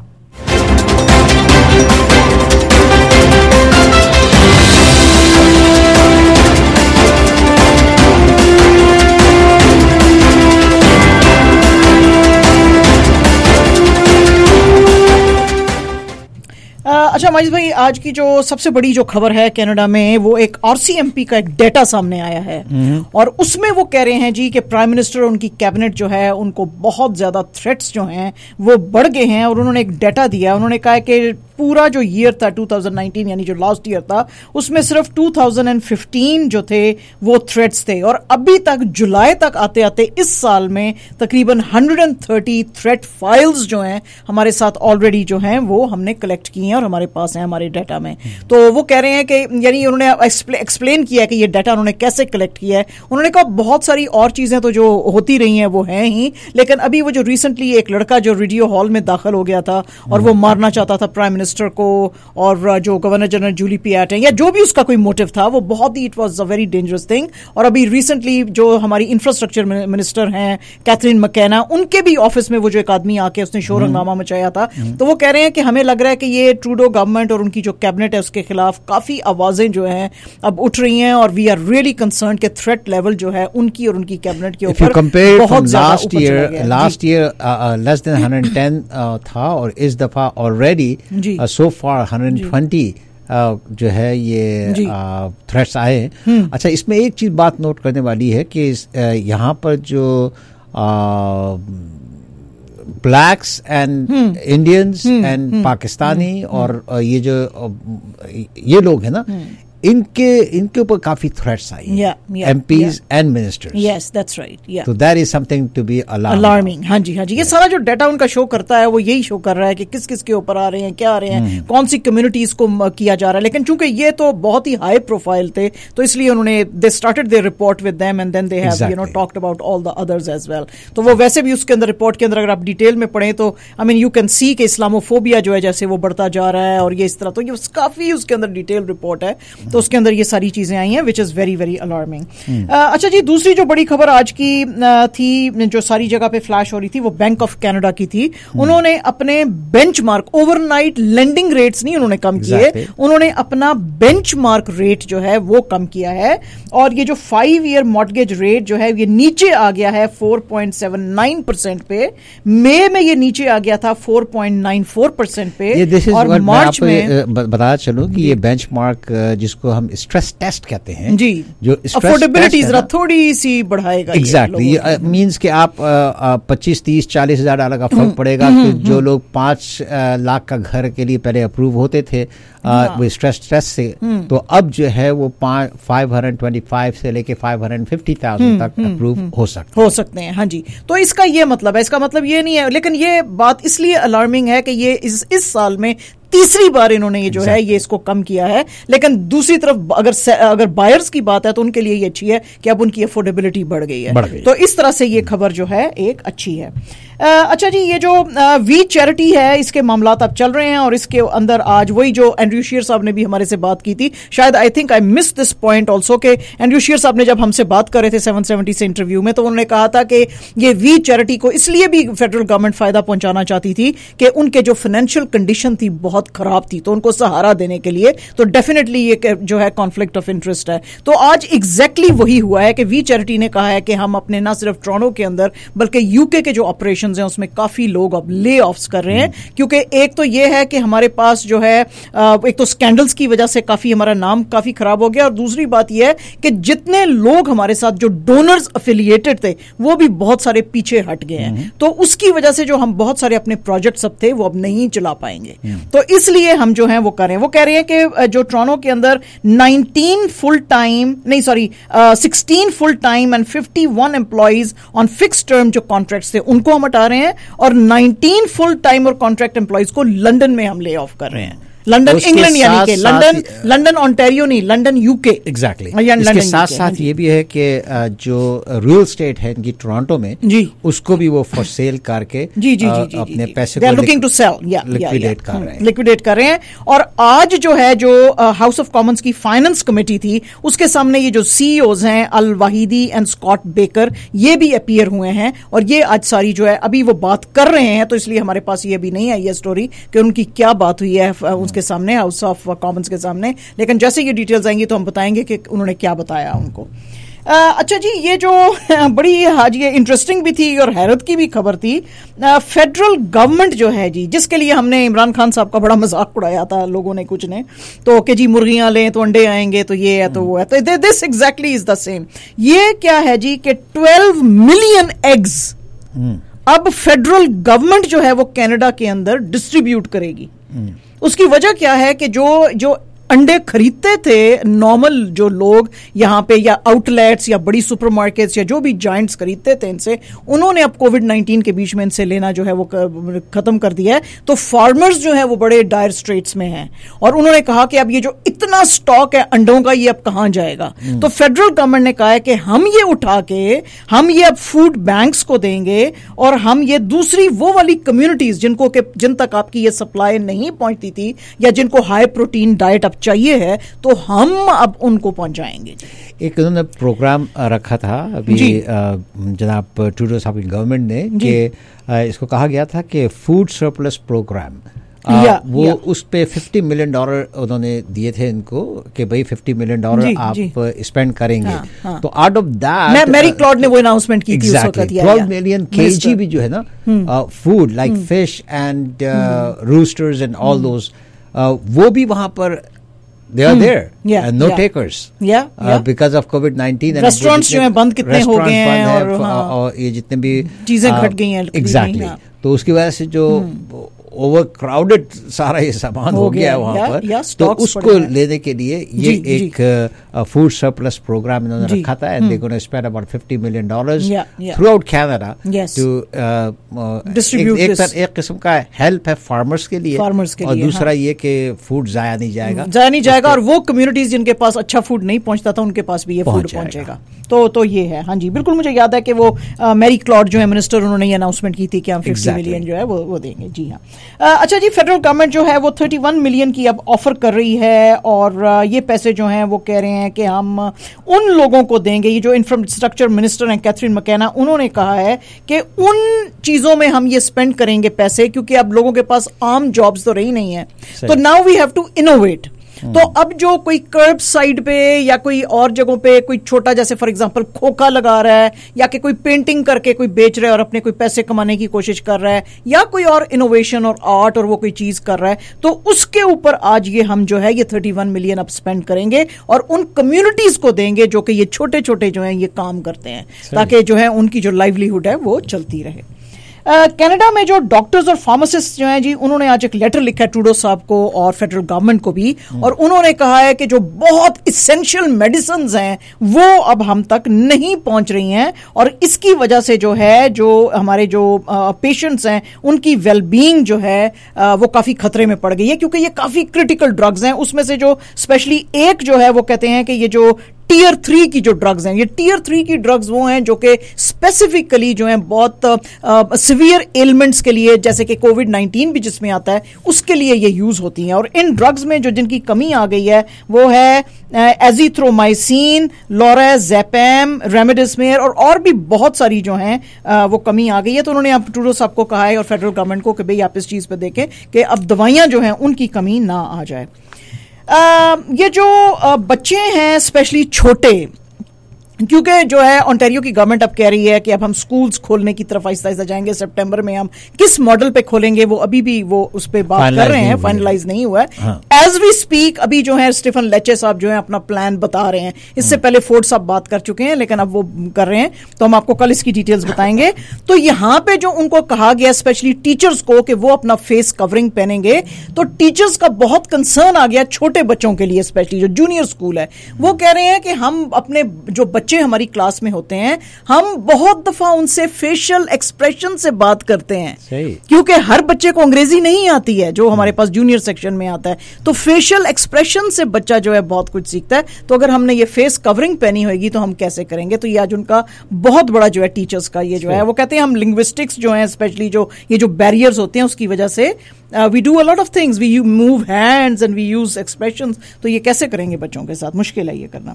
अच्छा माजिद भाई, आज की जो सबसे बड़ी जो खबर है कनाडा में, वो एक RCMP का एक डेटा सामने आया है और उसमें वो कह रहे हैं जी कि प्राइम मिनिस्टर और उनकी कैबिनेट जो है उनको बहुत ज्यादा थ्रेट्स जो हैं वो बढ़ गए हैं। और उन्होंने एक डेटा दिया, उन्होंने कहा कि पूरा जो ईयर था 2019 यानी जो लास्ट ईयर था उसमें सिर्फ 2015 जो थे वो थ्रेट्स थे, और अभी तक जुलाई तक आते आते इस साल में तकरीबन 130 थ्रेट फाइल्स जो हैं हमारे साथ ऑलरेडी जो हैं वो हमने कलेक्ट की हैं और हमारे पास हैं हमारे डाटा में। तो वो कह रहे हैं कि यानी उन्होंने एक्सप्लेन किया कि ये डाटा उन्होंने कैसे कलेक्ट किया है। उन्होंने कहा बहुत सारी और चीजें तो जो होती रही हैं वो हैं ही, लेकिन अभी वो जो रिसेंटली एक लड़का जो रेडियो हॉल में दाखिल हो गया था और वो मारना चाहता था प्राइम मिनिस्टर को, और जो गवर्नर जनरल जूली पियाट है या जो भी उसका कोई मोटिव था, वो बहुत ही it was a very dangerous thing. और अभी रिसेंटली जो हमारी इंफ्रास्ट्रक्चर मिनिस्टर हैं कैथरीन मैकेना, उनके भी ऑफिस में वो जो एक आदमी आके उसने शोर हंगामा मचाया था। तो वो कह रहे हैं कि हमें लग रहा है कि ये ट्रूडो गवर्नमेंट और उनकी जो कैबिनेट है उसके खिलाफ काफी आवाजें जो हैं अब उठ रही हैं, और वी आर रियली कंसर्न कि थ्रेट लेवल जो है उनकी और उनकी कैबिनेट के ऊपर बहुत ज्यादा ऊपर चला गया। लास्ट ईयर लेस देन 110 था और इस दफा ऑलरेडी सो फार 120 जो है ये थ्रेट्स आए। अच्छा, इसमें एक चीज बात नोट करने वाली है कि यहाँ पर जो blacks and Indians and Pakistani और ये लोग हैं ना, इनके ऊपर काफी थ्रेट्स आई MPs and ministers. Yes that's right, तो that is something to be alarming. हाँ जी, ये सारा जो डाटा उनका शो करता है वो यही शो कर रहा है कि किस किस के ऊपर आ रहे हैं, क्या आ रहे हैं, कौन सी कम्युनिटीज को किया जा रहा है। लेकिन चूंकि ये तो बहुत ही हाई प्रोफाइल थे, तो इसलिए उन्होंने they started their report with them and then they have talked about all the others as well. तो वो वैसे भी उसके अंदर रिपोर्ट के अंदर अगर आप डिटेल में पढ़ें तो I mean you can see कि इस्लामोफोबिया जो है जैसे वो बढ़ता जा रहा है और ये इस तरह, तो ये काफी उसके अंदर डिटेल रिपोर्ट है, तो उसके अंदर ये सारी चीजें आई हैं which is very very alarming. अच्छा जी, दूसरी जो बड़ी खबर आज की थी जो सारी जगह पे फ्लैश हो रही थी वो बैंक ऑफ कनाडा की थी। उन्होंने अपने बेंचमार्क ओवरनाइट लेंडिंग रेट्स नहीं उन्होंने कम किए, उन्होंने अपना बेंचमार्क रेट जो है वो कम किया है, और ये जो 5 ईयर मॉर्टगेज रेट जो है ये नीचे आ गया है 4.79% पे। मई में ये नीचे आ गया था 4.94% पे, और मार्च में बताया चलूं कि ये बेंचमार्क जिसको हम स्ट्रेस टेस्ट कहते हैं जी, जो अफोर्डेबिलिटी जरा थोड़ी सी बढ़ाएगा। एग्जैक्टली, मींस कि आप 25, 30, 40 हजार डॉलर का फर्क पड़ेगा कि जो लोग 5 लाख का घर के लिए पहले अप्रूव होते थे वो स्ट्रेस टेस्ट से, तो अब जो है वो 525 से लेके 550,000 तक अप्रूव हो सकते हैं। हाँ जी, तो इसका ये मतलब है, इसका मतलब ये नहीं है, लेकिन ये बात इसलिए अलार्मिंग है कि ये इस साल में तीसरी बार इन्होंने ये जो है ये इसको कम किया है। लेकिन दूसरी तरफ अगर बायर्स की बात है तो उनके लिए ये अच्छी है कि अब उनकी अफोर्डेबिलिटी बढ़ गई है। तो इस तरह से ये खबर जो है एक अच्छी है। अच्छा जी, ये जो वी चैरिटी है इसके मामलात अब चल रहे हैं, और इसके अंदर आज वही जो एंड्रयू शीर साहब ने भी हमारे से बात की थी, शायद I think I miss this point also, के एंड्रयू शीर साहब ने जब हमसे बात कर रहे थे 770 से इंटरव्यू में, तो उन्होंने कहा था कि ये वी चैरिटी को इसलिए भी फेडरल गवर्नमेंट फायदा पहुंचाना चाहती थी कि उनके जो फाइनेंशियल कंडीशन थी बहुत खराब थी, तो उनको सहारा देने के लिए, तो डेफिनेटली ये जो है कॉन्फ्लिक्ट ऑफ इंटरेस्ट है। तो आज एग्जैक्टली वही हुआ है कि वी चैरिटी ने कहा है कि हम अपने ना सिर्फ टोरंटो के अंदर बल्कि यूके के जो ऑपरेशंस हैं उसमें काफी लोग अब ले ऑफ्स कर रहे हैं, क्योंकि एक तो ये है कि हमारे पास जो है एक तो स्कैंडल्स की वजह से काफी हमारा नाम काफी खराब हो गया, और दूसरी बात यह है कि जितने लोग हमारे साथ जो डोनर्स एफिलिएटेड थे वो भी बहुत सारे पीछे हट गए हैं, तो उसकी वजह से जो हम बहुत सारे अपने प्रोजेक्ट सब थे वो अब नहीं चला पाएंगे। तो इसलिए हम जो हैं वो कर रहे हैं, वो कह रहे हैं कि जो टोरंटो के अंदर 16 full time and 51 employees on fix term जो कॉन्ट्रैक्ट्स थे उनको हम हटा रहे हैं, और 19 फुल टाइम और कॉन्ट्रैक्ट एम्प्लॉइज को लंदन में हम ले ऑफ कर रहे हैं। लंदन इंग्लैंड, यानी कि लंदन ऑन्टेरियो नहीं, लंदन यूके। एग्जैक्टली। इसके साथ साथ ये भी है कि जो रियल एस्टेट है इनकी टोरंटो में जी, उसको भी वो फॉर सेल करके जी जी जी अपने पैसे को लुकिंग टू सेल लिक्विडेट कर रहे हैं, लिक्विडेट कर रहे हैं। और आज जो है जो हाउस ऑफ कॉमन्स की फाइनेंस कमेटी थी उसके सामने ये जो सीईओज हैं Al Wahidi and Scott Baker, ये भी अपीयर हुए हैं और ये आज सारी जो है अभी वो बात कर रहे हैं, तो इसलिए हमारे पास ये भी नहीं आई है स्टोरी कि उनकी क्या बात हुई है उसके सामने, हाउस ऑफ कॉमन्स के सामने। लेकिन जैसे ये डिटेल्स आएंगी तो हम बताएंगे कि उन्होंने क्या बताया उनको। अच्छा जी, ये जो बड़ी आज ये इंटरेस्टिंग भी थी और हैरत की भी खबर थी, फेडरल गवर्नमेंट जो है जी, जिसके लिए हमने इमरान खान साहब का बड़ा मजाक उड़ाया था लोगों ने कुछ ने, तो कि जी मुर्गियां लें तो अंडे आएंगे, तो ये है तो वो है, तो this exactly is the same. ये क्या है जी कि 12 मिलियन एग्स अब फेडरल गवर्नमेंट जो है वो कनाडा के अंदर डिस्ट्रीब्यूट करेगी। उसकी वजह क्या है कि जो अंडे खरीदते थे नॉर्मल जो लोग यहाँ पे, या आउटलेट्स या बड़ी सुपरमार्केट्स या जो भी जायंट्स खरीदते थे इनसे, उन्होंने अब कोविड-19 के बीच में इनसे लेना जो है वो खत्म कर दिया है। तो फार्मर्स जो है वो बड़े डायर स्ट्रेट्स में हैं और उन्होंने कहा कि अब ये जो इतना स्टॉक है अंडों का, ये अब कहाँ जाएगा। तो फेडरल गवर्नमेंट ने कहा है कि हम ये उठा के हम ये अब फूड बैंक्स को देंगे और हम ये दूसरी वो वाली कम्युनिटीज जिन तक आपकी ये सप्लाई नहीं पहुंचती थी या जिनको हाई प्रोटीन डाइट अब चाहिए है, तो हम अब उनको पहुंचाएंगे। एक उन्होंने प्रोग्राम रखा था अभी जनाब ट्रूडो साहब की गवर्नमेंट ने कि इसको कहा गया था कि फूड सरप्लस प्रोग्राम, वो उस पे $50 मिलियन उन्होंने दिए थे इनको कि भाई $50 मिलियन आप स्पेंड करेंगे। तो out of that Marie Claude ने वो अनाउंसमेंट की थी उस वक्त, 12 मिलियन केजी भी जो है ना food like fish and roosters and all those, वो भी वहां पर they are there and no takers because of COVID-19 and restaurants जो हैं बंद कितने हो गए हैं और ये जितने भी चीजें घट गई हैं एग्जैक्टली, तो उसकी वजह से जो ओवर क्राउडेड सारा ये सामान हो गया है वहां पर, तो उसको लेने के लिए ये एक फूड सरप्लस प्रोग्राम इन्होंने रखा था and they gonna spend about $50 million throughout Canada to distribute. एक किस्म का हेल्प है फार्मर्स के लिए और दूसरा ये कि फूड जाया नहीं जाएगा और वो कम्युनिटीज जिनके पास अच्छा फूड नहीं पहुंचता था उनके पास भी ये फूड पहुंचेगा। तो ये है। हाँ जी, बिल्कुल, मुझे याद है कि वो मैरी क्लॉड जो है मिनिस्टर, उन्होंने ये अनाउंसमेंट की थी कि हम 50 मिलियन जो है वो देंगे। जी हाँ। अच्छा जी, फेडरल गवर्नमेंट जो है वो 31 मिलियन की अब ऑफर कर रही है और ये पैसे जो हैं वो कह रहे हैं कि हम उन लोगों को देंगे। ये जो इंफ्रास्ट्रक्चर मिनिस्टर हैं कैथरीन मैकेना, उन्होंने कहा है कि उन चीजों में हम ये स्पेंड करेंगे पैसे, क्योंकि अब लोगों के पास आम जॉब्स तो रही नहीं है, तो now we have to innovate. तो अब जो कोई कर्ब साइड पे या कोई और जगहों पे कोई छोटा, जैसे फॉर एग्जांपल खोखा लगा रहा है या कि कोई पेंटिंग करके कोई बेच रहा है और अपने कोई पैसे कमाने की कोशिश कर रहा है, या कोई और इनोवेशन और आर्ट और वो कोई चीज कर रहा है, तो उसके ऊपर आज ये हम जो है ये 31 मिलियन अब स्पेंड करेंगे और उन कम्युनिटीज को देंगे जो कि ये छोटे छोटे जो है ये काम करते हैं, ताकि जो है उनकी जो लाइवलीहुड है वो चलती रहे। कनाडा में जो डॉक्टर्स और फार्मासिस्ट जो हैं जी, उन्होंने आज एक लेटर लिखा है ट्रूडो साहब को और फेडरल गवर्नमेंट को भी, और उन्होंने कहा है कि जो बहुत इसेंशियल मेडिसिन्स हैं वो अब हम तक नहीं पहुंच रही हैं और इसकी वजह से जो है जो हमारे जो पेशेंट्स हैं उनकी वेलबींग जो है वो काफी खतरे में पड़ गई है, क्योंकि ये काफी क्रिटिकल ड्रग्स हैं। उसमें से जो स्पेशली एक जो है वो कहते हैं कि ये जो टीयर 3 की जो ड्रग्स हैं, ये टीयर 3 की ड्रग्स वो हैं जो कि स्पेसिफिकली जो हैं बहुत सिवियर एलिमेंट्स के लिए, जैसे कि कोविड-19 भी जिसमें आता है, उसके लिए ये यूज होती हैं। और इन ड्रग्स में जो जिनकी कमी आ गई है वो है एजिथ्रोमाइसिन, लोराज़ेपैम, रेमडेसिविर और भी बहुत सारी जो हैं वो कमी आ गई है। तो उन्होंने आप ट्रूडो साहब को कहा है और फेडरल गवर्नमेंट को कि भाई आप इस चीज पे देखें कि अब दवाइयां जो हैं उनकी कमी ना आ जाए। ये जो बच्चे हैं स्पेशली छोटे, क्योंकि जो है ओंटारियो की गवर्नमेंट अब कह रही है कि अब हम स्कूल्स खोलने की तरफ आहिस्ता आहिस्ता जाएंगे। सितंबर में हम किस मॉडल पे खोलेंगे वो अभी भी वो उस पे बात कर रहे हैं, फाइनलाइज नहीं हुआ है। एज वी स्पीक अभी जो है स्टीफन लेचे साहब जो है अपना प्लान बता रहे हैं। इससे पहले फोर्ड साहब बात कर चुके हैं, लेकिन अब वो कर रहे हैं, तो हम आपको कल इसकी डिटेल्स बताएंगे। तो यहाँ पे जो उनको कहा गया स्पेशली टीचर्स को कि वो अपना फेस कवरिंग पहनेंगे, तो टीचर्स का बहुत कंसर्न आ गया छोटे बच्चों के लिए, स्पेशली जो जूनियर स्कूल है। वो कह रहे हैं कि हम अपने जो बच्चे بچے ہماری کلاس میں ہوتے ہیں, ہم بہت دفعہ ان سے فیشل ایکسپریشن سے بات کرتے ہیں, کیونکہ ہر بچے کو انگریزی نہیں آتی ہے جو ہمارے پاس جونیئر سیکشن میں آتا ہے, تو فیشل ایکسپریشن سے بچہ جو ہے بہت کچھ سیکھتا ہے. تو اگر ہم نے یہ فیس کورنگ پہنی ہوئے گی تو ہم کیسے کریں گے؟ تو یہ آج ان کا بہت بڑا جو ہے ٹیچرز کا یہ جو ہے, وہ کہتے ہیں ہم لنگوسٹکس جو ہیں اسپیشلی جو یہ جو بیریئرز ہوتے ہیں اس کی وجہ سے we do a lot of things, we move hands and we use expressions, تو یہ کیسے کریں گے بچوں کے ساتھ؟ مشکل ہے یہ کرنا.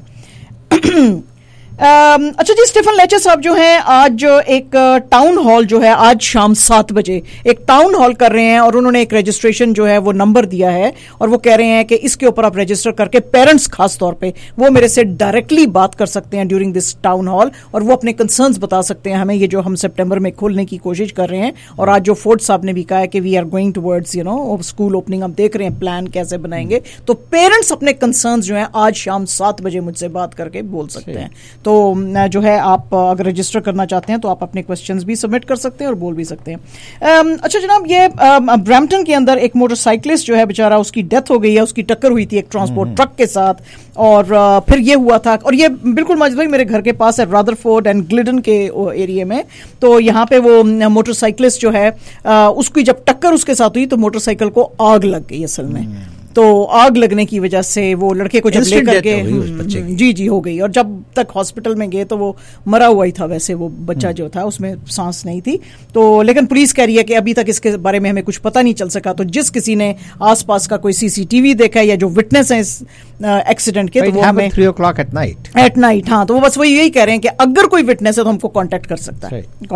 اچھا جی, اسٹیفن لیچر صاحب جو ہیں آج ایک ٹاؤن ہال جو ہے آج شام 7 بجے ایک ٹاؤن ہال کر رہے ہیں, اور انہوں نے ایک رجسٹریشن جو ہے وہ نمبر دیا ہے, اور وہ کہہ رہے ہیں کہ اس کے اوپر آپ رجسٹر کر کے پیرنٹس خاص طور پہ وہ میرے سے ڈائریکٹلی بات کر سکتے ہیں ڈیورنگ دس ٹاؤن ہال, اور وہ اپنے کنسرنز بتا سکتے ہیں ہمیں, یہ جو ہم سپٹمبر میں کھولنے کی کوشش کر رہے ہیں. اور آج جو فورڈ صاحب نے بھی کہا ہے کہ we are going towards school opening, ہم دیکھ رہے ہیں پلان کیسے بنائیں گے. تو پیرنٹس اپنے کنسرنز جو ہیں آج شام 7 بجے مجھ سے بات کر کے بول سکتے ہیں. تو جو ہے آپ اگر رجسٹر کرنا چاہتے ہیں تو آپ اپنے کوسچنز بھی سبمٹ کر سکتے ہیں اور بول بھی سکتے ہیں. اچھا جناب, یہ برامپٹن کے اندر ایک موٹر سائیکلسٹ جو ہے بیچارہ, اس کی ڈیتھ ہو گئی ہے, اس کی ٹکر ہوئی تھی ایک ٹرانسپورٹ ٹرک کے ساتھ, اور پھر یہ ہوا تھا, اور یہ بالکل ماجد بھائی میرے گھر کے پاس ہے رادرفورڈ اینڈ گلڈن کے ایریا میں. تو یہاں پہ وہ موٹر سائیکلسٹ جو ہے اس کی جب ٹکر اس کے ساتھ ہوئی تو موٹر سائیکل کو آگ لگ گئی اصل میں. تو آگ لگنے کی وجہ سے وہ لڑکے کو جب لے کر کے جی ہو گئی, اور جب تک ہاسپٹل میں گئے تو وہ مرا ہوا ہی تھا, ویسے وہ بچہ جو تھا اس میں سانس نہیں تھی. تو لیکن پولیس کہہ رہی ہے کہ ابھی تک اس کے بارے میں ہمیں کچھ پتہ نہیں چل سکا. تو جس کسی نے آس پاس کا کوئی CCTV دیکھا ہے یا جو وٹنس ہیں اس ایکسیڈنٹ کے, تو وہ ہمیں 3 o'clock at night, ہاں, تو وہ بس وہ یہی کہہ رہے ہیں کہ اگر کوئی وٹنس ہے تو ہم کو کانٹیکٹ کر سکتا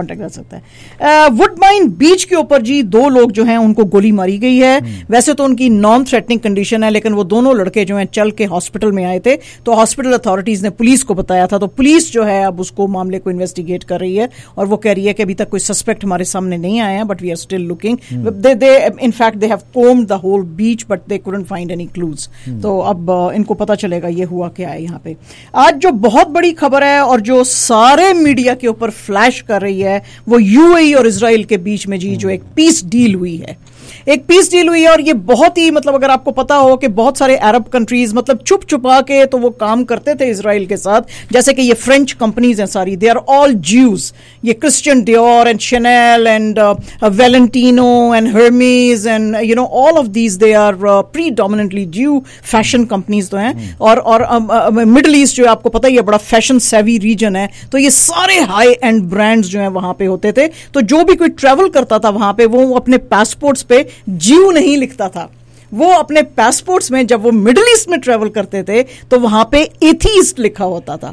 ہے. وڈ مائن بیچ کے اوپر جی 2 لوگ جو ہیں ان کو گولی ماری گئی ہے. ویسے تو ان کی نان تھریٹنگ کنڈیشن ہے, لیکن وہ دونوں لڑکے جو ہیں چل کے ہاسپٹل میں آئے تھے, تو ہاسپٹل اتھارٹیز نے پولیس کو بتایا تھا. تو پولیس جو ہے اب اس کو معاملے کو انویسٹیگیٹ کر رہی ہے, اور وہ کہہ رہی ہے کہ ابھی تک کوئی سسپیکٹ ہمارے سامنے نہیں آیا ہے, but we are still looking. In fact they have combed the whole beach but they couldn't find any clues. تو اب ان کو پتا چلے گا یہ ہوا کیا ہے. یہاں پہ آج جو بہت بڑی خبر ہے اور جو سارے میڈیا کے اوپر فلیش کر رہی ہے, وہ UAE اور اسرائیل کے بیچ میں جی جو ایک پیس ڈیل ہوئی ہے. ایک پیس ڈیل ہوئی ہے, اور یہ بہت ہی مطلب اگر آپ کو پتا ہو کہ بہت سارے عرب کنٹریز مطلب چھپ چھپا کے تو وہ کام کرتے تھے اسرائیل کے ساتھ, جیسے کہ یہ فرینچ کمپنیز ہیں ساری, دے آر آل جیوز. یہ Christian Dior and Chanel and Valentino and Hermes and all of these they are predominantly Jew fashion companies تو ہیں, اور مڈل ایسٹ جو ہے آپ کو پتا ہی ہے بڑا فیشن سیوی ریجن ہے, تو یہ سارے ہائی اینڈ برانڈز جو ہیں وہاں پہ ہوتے تھے. تو جو بھی کوئی ٹریول کرتا تھا وہاں پہ وہ اپنے پاسپورٹس پہ جیو نہیں لکھتا تھا, وہ اپنے پاسپورٹس میں جب وہ مڈل ایسٹ میں ٹریول کرتے تھے تو وہاں پہ ایتھیسٹ لکھا ہوتا تھا,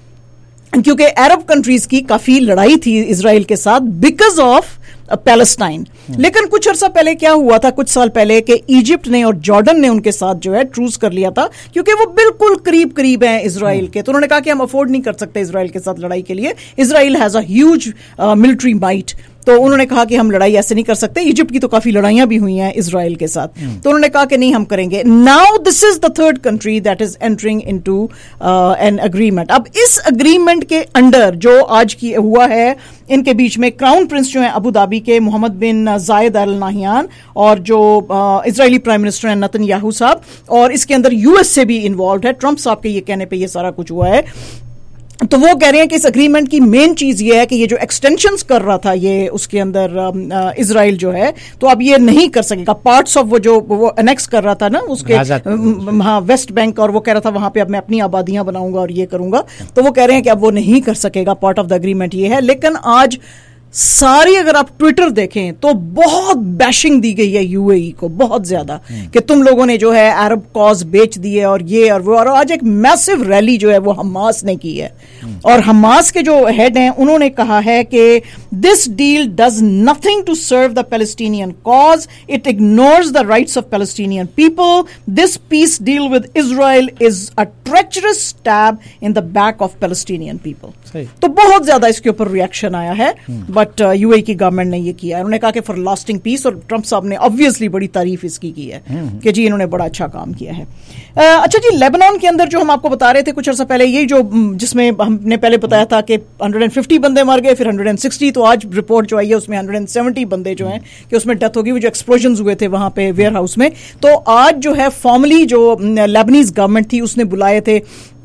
کیونکہ عرب کنٹریز کی کافی لڑائی تھی اسرائیل کے ساتھ بیکاز آف پیلسٹائن. لیکن کچھ عرصہ پہلے کیا ہوا تھا, کچھ سال پہلے, کہ ایجپٹ نے اور جارڈن نے ان کے ساتھ جو ہے ٹروز کر لیا تھا, کیونکہ وہ بالکل قریب ہیں اسرائیل کے. تو انہوں نے کہا کہ ہم افورڈ نہیں کر سکتے اسرائیل کے ساتھ لڑائی کے لیے, Israel has a huge military might. تو انہوں نے کہا کہ ہم لڑائی ایسے نہیں کر سکتے. ایجپٹ کی تو کافی لڑائیاں بھی ہوئی ہیں اسرائیل کے ساتھ, تو انہوں نے کہا کہ نہیں ہم کریں گے. Now this is the third country that is entering into an agreement. اب اس اگریمنٹ کے انڈر جو آج کی ہوا ہے ان کے بیچ میں, کراؤن پرنس جو ہیں ابو دھابی کے محمد بن زائد ال نہیان, اور جو اسرائیلی پرائم منسٹر ہیں نتن یاہو صاحب, اور اس کے اندر USA بھی انوالوڈ ہے. ٹرمپ صاحب کے یہ کہنے پہ یہ سارا کچھ ہوا ہے. تو وہ کہہ رہے ہیں کہ اس اگریمنٹ کی مین چیز یہ ہے کہ یہ جو ایکسٹینشنز کر رہا تھا یہ اس کے اندر اسرائیل جو ہے, تو اب یہ نہیں کر سکے گا. پارٹس آف وہ انیکس کر رہا تھا نا اس کے, ہاں, ویسٹ بینک, اور وہ کہہ رہا تھا وہاں پہ اب میں اپنی آبادیاں بناؤں گا اور یہ کروں گا. تو وہ کہہ رہے ہیں کہ اب وہ نہیں کر سکے گا, پارٹ آف دا اگریمنٹ یہ ہے. لیکن آج ساری اگر آپ ٹویٹر دیکھیں تو بہت بیشنگ دی گئی ہے UAE کو, بہت زیادہ, کہ تم لوگوں نے جو ہے عرب کاز بیچ دی ہے اور یہ اور وہ. اور آج ایک میسو ریلی جو ہے وہ حماس نے کی ہے, اور حماس کے جو ہیڈ ہیں انہوں نے کہا ہے کہ this deal does nothing to serve the Palestinian cause, it ignores the rights of Palestinian people, this peace deal with Israel is a treacherous stab in the back of Palestinian people. تو بہت زیادہ اس کے اوپر reaction آیا ہے, but UAE کی government نے یہ کیا ہے. انہوں نے کہا کہ فار لاسٹنگ پیس, اور ٹرمپ صاحب نے obviously بڑی تعریف اس کی ہے کہ جی انہوں نے بڑا اچھا کام کیا ہے. اچھا جی, لیبنان کے اندر جو ہم آپ کو بتا رہے تھے کچھ عرصہ پہلے, یہ جو جس میں ہم نے پہلے بتایا تھا کہ 150 بندے مر گئے, پھر 160, تو آج رپورٹ جو آئی ہے اس میں 170 بندے جو ہیں کہ اس میں ڈیتھ ہوگی, وہ جو ایکسپلوژنز ہوئے تھے وہاں پہ ویئر ہاؤس میں. تو آج جو ہے فارملی جو لیبنیز گورنمنٹ تھی اس نے بلائے تھے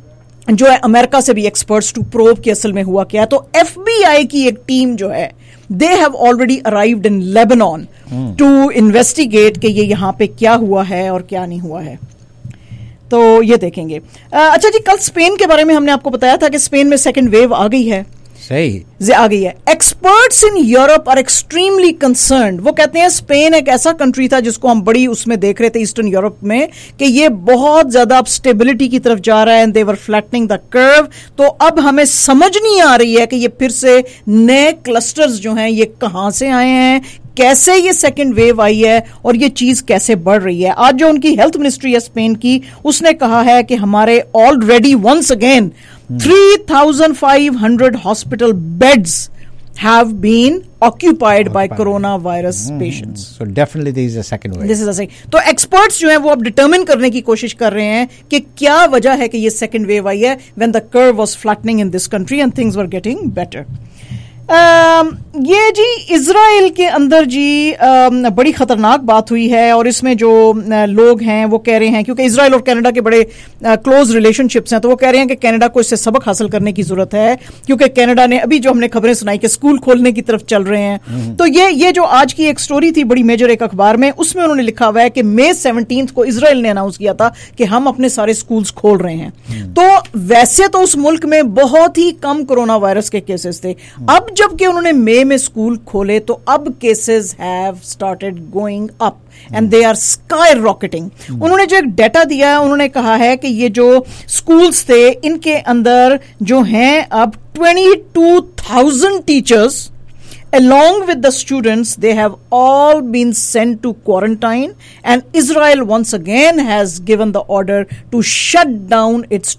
जो है अमेरिका से भी एक्सपर्ट्स टू प्रोब कि असल में हुआ क्या है। तो FBI की एक टीम जो है they have already arrived in Lebanon to investigate कि ये यहाँ पे क्या हुआ है और क्या नहीं हुआ है। तो ये देखेंगे। अच्छा जी, कल स्पेन के बारे में हमने आपको बताया था कि स्पेन में सेकेंड वेव आ गई है। सही आ गई है। Experts in Europe are extremely concerned. वो कहते हैं स्पेन एक ऐसा कंट्री था जिसको हम बड़ी उसमें देख रहे थे ईस्टर्न यूरोप में कि ये बहुत ज्यादा अब स्टेबिलिटी की तरफ जा रहा है and they were flattening the curve. तो अब हमें समझ नहीं आ रही है कि ये फिर से नए क्लस्टर्स जो हैं ये कहां से आए हैं, कैसे ये सेकेंड वेव आई है और ये चीज कैसे बढ़ रही है। आज जो उनकी हेल्थ मिनिस्ट्री है स्पेन की, उसने कहा है कि हमारे already once again 3,500 hospital beds have been occupied by coronavirus patients. So definitely there is a second wave. This is a second. तो experts जो हैं वो अब डिटरमिन करने की कोशिश कर रहे हैं कि क्या वजह है कि ये सेकेंड वेव आई है when the curve was flattening in this country and things were getting better. ये जी इजराइल के अंदर जी बड़ी खतरनाक बात हुई है और इसमें जो लोग हैं वो कह रहे हैं, क्योंकि इजराइल और कनाडा के बड़े क्लोज रिलेशनशिप्स हैं, तो वो कह रहे हैं कि कनाडा को इससे सबक हासिल करने की जरूरत है, क्योंकि कनाडा ने अभी जो हमने खबरें सुनाई कि स्कूल खोलने की तरफ चल रहे हैं। तो ये जो आज की एक स्टोरी थी बड़ी मेजर एक अखबार में, उसमें उन्होंने लिखा हुआ है कि May 17 को इजराइल ने अनाउंस किया था कि हम अपने सारे स्कूल्स खोल रहे हैं। तो वैसे तो उस मुल्क में बहुत ही कम कोरोना वायरस के केसेस थे, अब जबकि उन्होंने मई में स्कूल खोले तो अब cases have started going up and they are skyrocketing. उन्होंने जो एक डाटा दिया है, उन्होंने कहा है कि ये जो स्कूल्स थे इनके अंदर जो हैं अब 22,000 teachers along with the students, they have all been sent to quarantine, and Israel once again has given the order to shut down its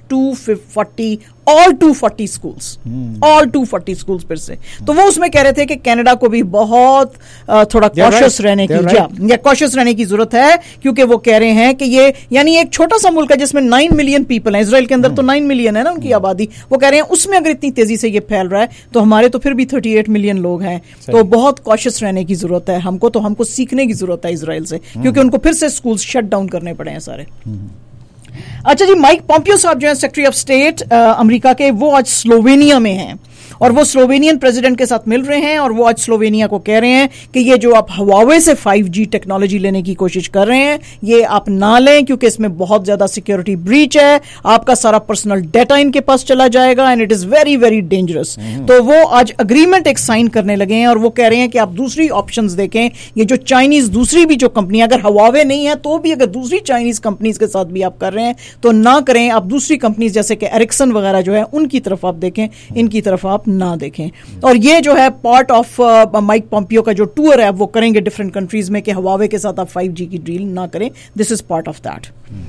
240 schools, all 240 schools फिर से। तो वो उसमें कह रहे थे कि कनाडा को भी बहुत थोड़ा कॉशियस रहने की कॉशियस रहने की जरूरत है, क्योंकि वो कह रहे हैं कि ये यानी एक छोटा सा मुल्क है जिसमें 9 मिलियन पीपल हैं, इजराइल के अंदर तो 9 मिलियन है ना उनकी आबादी, वो कह रहे हैं उसमें अगर इतनी तेजी से ये फैल रहा है तो हमारे तो फिर भी 38 मिलियन लोग हैं, तो बहुत कॉशियस रहने की जरूरत है हमको, तो हमको सीखने की जरूरत है इजराइल से, क्योंकि उनको फिर से स्कूल शट डाउन करने पड़े हैं सारे। अच्छा जी, माइक पॉम्पियो साहब जो है सेक्रेटरी ऑफ स्टेट अमेरिका के, वो आज स्लोवेनिया में हैं और वो स्लोवेनियन प्रेसिडेंट के साथ मिल रहे हैं और वो आज स्लोवेनिया को कह रहे हैं कि ये जो आप हवावे से 5G टेक्नोलॉजी लेने की कोशिश कर रहे हैं ये आप ना लें, क्योंकि इसमें बहुत ज्यादा सिक्योरिटी ब्रीच है, आपका सारा पर्सनल डाटा इनके पास चला जाएगा and it is very very dangerous. तो वो आज अग्रीमेंट एक साइन करने लगे हैं और वो कह रहे हैं कि आप दूसरी ऑप्शंस देखें, ये जो चाइनीज दूसरी भी जो कंपनी, अगर हवावे नहीं है तो भी अगर दूसरी चाइनीज कंपनीज के साथ भी आप कर रहे हैं तो ना करें, आप दूसरी कंपनीज जैसे कि एरिक्सन वगैरह जो है उनकी तरफ आप देखें, इनकी तरफ आप ना देखें। और ये जो है पार्ट ऑफ माइक पॉम्पियो का जो टूर है वो करेंगे डिफरेंट कंट्रीज में कि हवावे के साथ आप 5G की डील ना करें, this is part of that.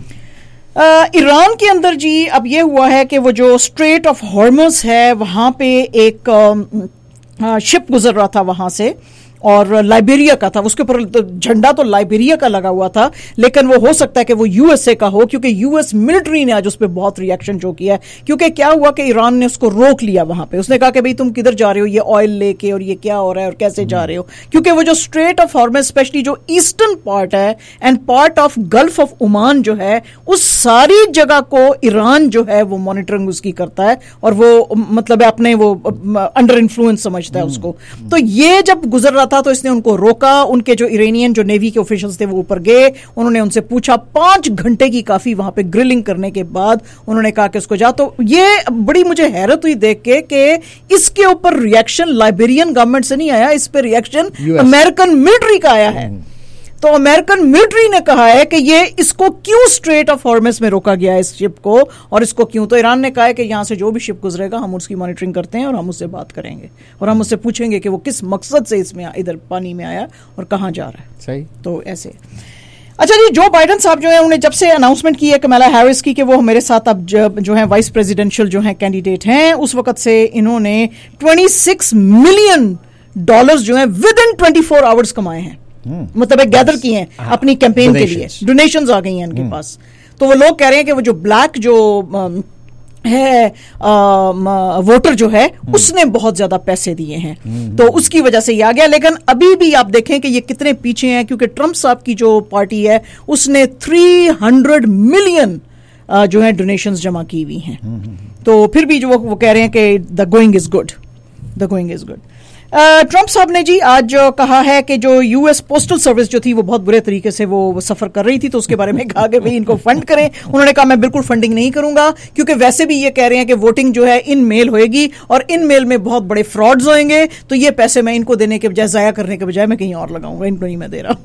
Iran के अंदर जी अब ये हुआ है कि वो जो स्ट्रेट ऑफ हॉर्मस है वहां पे एक शिप गुजर रहा था वहां से और लाइबेरिया का था, उसके ऊपर झंडा तो लाइबेरिया का लगा हुआ था, लेकिन वो हो सकता है कि वो यूएसए का हो, क्योंकि यूएस मिलिट्री ने आज उस पर बहुत रिएक्शन जो किया है। क्योंकि क्या हुआ कि ईरान ने उसको रोक लिया वहां पे, उसने कहा कि भाई तुम किधर जा रहे हो ये ऑयल लेके, और ये क्या हो रहा है और कैसे जा रहे हो, क्योंकि वो जो स्ट्रेट ऑफ हॉर्मस स्पेशली जो ईस्टर्न पार्ट है and part of Gulf of Oman जो है, उस सारी जगह को ईरान जो है वो मॉनिटरिंग उसकी करता है और वो मतलब अपने वो अंडर इन्फ्लुएंस समझता है उसको। तो ये जब गुजर रहा था तो इसने उनको रोका, उनके जो इरानियन जो नेवी के ऑफिशियल्स थे वो ऊपर गए, उन्होंने उनसे पूछा, 5 घंटे की काफी वहां पे ग्रिलिंग करने के बाद उन्होंने कहा कि उसको जा। तो ये बड़ी मुझे हैरत हुई देख के कि इसके ऊपर रिएक्शन लाइबेरियन गवर्नमेंट से नहीं आया, इस पे रिएक्शन अमेरिकन मिलिट्री का आया है। तो अमेरिकन मिलिट्री ने कहा है कि ये इसको क्यों स्ट्रेट ऑफ हॉर्मस में रोका गया है इस शिप को, और इसको क्यों, तो ईरान ने कहा है कि यहां से जो भी शिप गुजरेगा हम उसकी मॉनिटरिंग करते हैं और हम उससे बात करेंगे और हम उससे पूछेंगे कि वो किस मकसद से इसमें इधर पानी में आया और कहां जा रहा है। सही, तो ऐसे। अच्छा जी, जो बाइडन साहब जो है उन्होंने जब से अनाउंसमेंट की है कमला हैरिस की कि वो मेरे साथ अब जो है वाइस प्रेसिडेंशियल जो है कैंडिडेट हैं, उस वक्त से इन्होंने $26 मिलियन जो है विद इन 24 आवर्स कमाए हैं, मतलब एक गैदर किए हैं अपनी कैंपेन के लिए, डोनेशंस आ गई हैं इनके पास। तो वो लोग कह रहे हैं कि वो जो ब्लैक जो है वोटर जो है उसने बहुत ज्यादा पैसे दिए हैं, तो उसकी वजह से ये आ गया। लेकिन अभी भी आप देखें कि ये कितने पीछे हैं, क्योंकि ट्रंप साहब की जो पार्टी है उसने 300 मिलियन जो है डोनेशंस जमा की हुई हैं। तो फिर भी जो वो कह रहे हैं कि the going is good, the going is good. Trump साहब ने जी आज कहा है कि जो यूएस पोस्टल सर्विस जो थी वो बहुत बुरे तरीके से वो सफर कर रही थी, तो उसके बारे में कहा कि भाई इनको फंड करें। उन्होंने कहा मैं बिल्कुल फंडिंग नहीं करूंगा, क्योंकि वैसे भी ये कह रहे हैं कि वोटिंग जो है इन मेल होएगी और इन मेल में बहुत बड़े फ्रॉड्स होंगे, तो ये पैसे मैं इनको देने के बजाय, जाया करने के बजाय मैं कहीं और लगाऊंगा, इनको नहीं मैं दे रहा।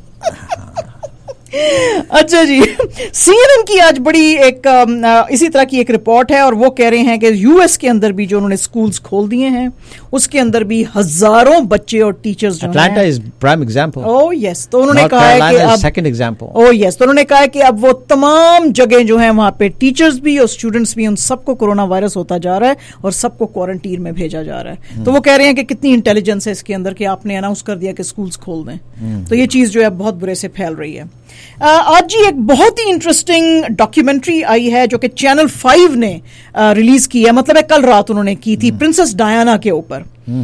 अच्छा जी, CNN की आज बड़ी एक इसी तरह की एक रिपोर्ट है और वो कह रहे हैं कि यूएस के अंदर भी जो उन्होंने स्कूल्स खोल दिए हैं उसके अंदर भी हजारों बच्चे और टीचर्स जो हैं, Atlanta is prime example. Oh yes, तो उन्होंने कहा है कि अब सेकंड एग्जांपल। ओह यस, तो उन्होंने कहा है कि अब वो तमाम जगह जो है वहां पे टीचर्स भी और स्टूडेंट्स भी, उन सबको कोरोना वायरस होता जा रहा है और सबको क्वारंटीन में भेजा जा रहा है। तो वो कह रहे हैं कि कितनी इंटेलिजेंस है इसके अंदर कि आपने अनाउंस कर दिया कि स्कूल्स खोल दें। तो ये चीज जो है बहुत बुरे से फैल रही है। आज जी एक बहुत ही इंटरेस्टिंग डॉक्यूमेंट्री आई है जो कि चैनल 5 ने रिलीज की है, मतलब कल रात उन्होंने की थी, प्रिंसेस डायना के ऊपर।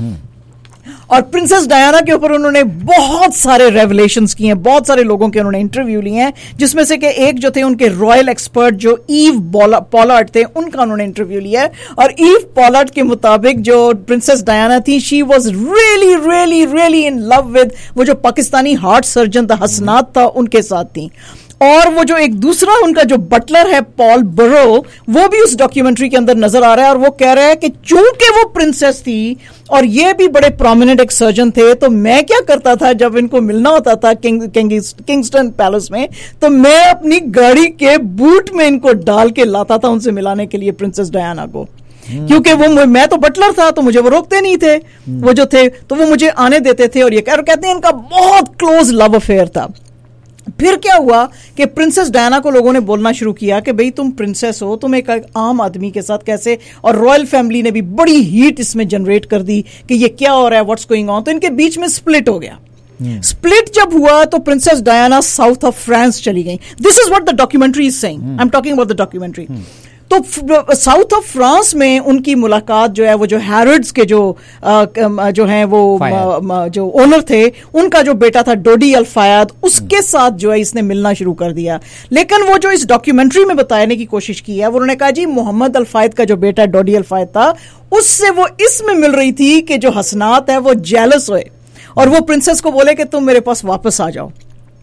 और प्रिंसेस डायना के ऊपर उन्होंने बहुत सारे रेवलेशंस किए हैं, बहुत सारे लोगों के उन्होंने इंटरव्यू लिए हैं, जिसमें से कि एक जो थे उनके रॉयल एक्सपर्ट जो ईव पॉलार्ड थे, उनका उन्होंने इंटरव्यू लिया है। और ईव पॉलार्ड के मुताबिक जो प्रिंसेस डायना थी, she was really really really in love with वो जो पाकिस्तानी हार्ट सर्जन था, हसनात था, उनके साथ थी। और वो जो एक दूसरा उनका जो बटलर है पॉल बरो, वो भी उस डॉक्यूमेंट्री के अंदर नजर आ रहा है। और वो कह रहा है कि चूंकि वो प्रिंसेस थी और ये भी बड़े प्रोमिनेंट एक सर्जन थे, तो मैं क्या करता था जब इनको मिलना होता था किंगस्टन पैलेस में, तो मैं अपनी गाड़ी के बूट में इनको डाल के लाता था उनसे मिलाने के लिए प्रिंसेस डायना को, क्योंकि वो मैं तो बटलर था तो मुझे वो रोकते नहीं थे, वो जो थे तो वो मुझे आने देते थे। और ये कहते हैं इनका बहुत क्लोज लव अफेयर था। फिर क्या हुआ कि प्रिंसेस डायना को लोगों ने बोलना शुरू किया कि भाई तुम प्रिंसेस हो, तुम एक आम आदमी के साथ कैसे, और रॉयल फैमिली ने भी बड़ी हीट इसमें जनरेट कर दी कि ये क्या हो रहा है, व्हाट्स गोइंग ऑन। तो इनके बीच में स्प्लिट हो गया। स्प्लिट जब हुआ तो Princess Diana south of France चली गई। This is what the documentary is saying, I am talking about the documentary. तो साउथ ऑफ फ्रांस में उनकी मुलाकात जो है वो जो हैरोड्स के जो हैं वो जो ओनर थे, उनका जो बेटा था डोडी अल फायद, उसके साथ जो है इसने मिलना शुरू कर दिया। लेकिन वो जो इस डॉक्यूमेंट्री में बताने की कोशिश की है, वो उन्होंने कहा जी मोहम्मद अल फायद का जो बेटा डोडी अल फायद था, उससे वो इसमें मिल रही थी कि जो हसनात है वो जेलस हुए और वो प्रिंसेस को बोले कि तुम मेरे पास वापस आ जाओ।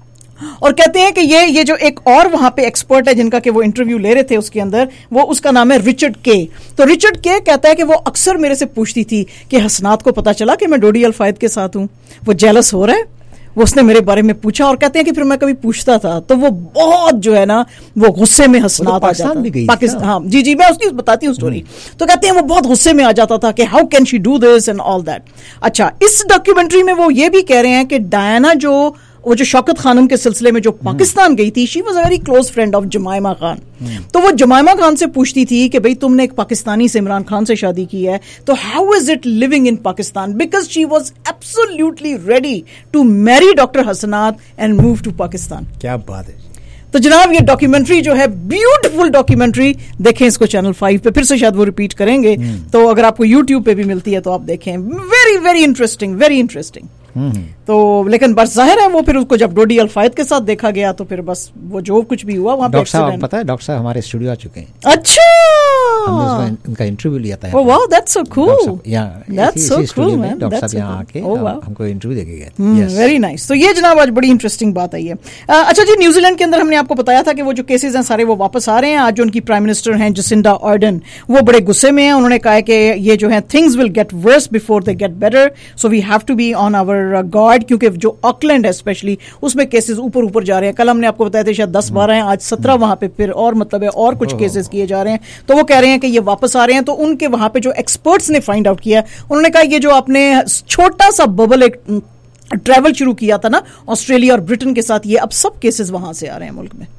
और कहते हैं कि ये जो एक और वहां पे एक्सपर्ट है जिनका कि वो इंटरव्यू ले रहे थे उसके अंदर, वो उसका नाम है रिचर्ड के। तो रिचर्ड के कहता है कि वो अक्सर मेरे से पूछती थी कि हसनात को पता चला कि मैं डोडी अल फायद के साथ हूं, वो जेलस हो रहा है, वो उसने मेरे बारे में पूछा। और कहते हैं कि फिर मैं कभी पूछता था तो वो बहुत जो है ना वो गुस्से में हसनात आ जाता, पाकिस्तान, हाँ जी मैं उसकी बताती हूँ स्टोरी। तो कहते हैं वो बहुत गुस्से में आ जाता था कि how can she do this and all that. अच्छा, इस डॉक्यूमेंट्री में वो ये भी कह रहे हैं कि डायना वो जो शौकत खानम के सिलसिले में जो पाकिस्तान गई थी, she was a very close friend of Jemima Khan. तो वो जमाइमा खान से पूछती थी कि भाई तुमने एक पाकिस्तानी से, इमरान खान से शादी की है, तो how is it living in Pakistan, because she was absolutely ready to marry doctor Hasnat and move to Pakistan. क्या बात है। तो जनाब ये डॉक्यूमेंट्री जो है, ब्यूटीफुल डॉक्यूमेंट्री, देखें इसको चैनल 5 पे, फिर से शायद वो रिपीट करेंगे, तो अगर आपको यूट्यूब पे भी मिलती है तो आप देखें, very very interesting, very interesting. तो लेकिन बस जाहिर है वो फिर उसको जब डोडी अल फायद के साथ देखा गया तो फिर बस वो जो कुछ भी हुआ वहां पे डॉक्टर साहब, पता है डॉक्टर साहब हमारे स्टूडियो आ चुके हैं। अच्छा, हमने इनका इंटरव्यू लिया था। Oh wow, that's so cool, that's so cool man. Doctor साहब यहां आके हमको इंटरव्यू देके गए। Very nice. तो ये जनाब आज बड़ी इंटरेस्टिंग बात आई है। अच्छा जी, न्यूजीलैंड के अंदर हमने आपको बताया था कि वो जो केसेस हैं सारे वो वापस आ रहे हैं। आज जो उनकी प्राइम मिनिस्टर हैं जसिंडा आर्डन, वो बड़े गुस्से में हैं। उन्होंने कहा है कि ये जो है things will get worse before they get better, so we have to be on our guard, क्योंकि जो ऑकलैंड है स्पेशली उसमें केसेस ऊपर जा रहे हैं। कल हमने आपको बताया था शायद 10-12 हैं, आज 17 वहां पे फिर और मतलब है और कुछ केसेस किए जा रहे हैं। तो वो कह रहे हैं कि ये वापस आ रहे हैं। तो उनके वहां पे जो एक्सपर्ट्स ने फाइंड आउट किया, उन्होंने कहा ये जो आपने छोटा सा बबल एक ट्रैवल शुरू किया था ना ऑस्ट्रेलिया और ब्रिटेन के साथ, ये अब सब केसेस वहां से आ रहे हैं मुल्क में।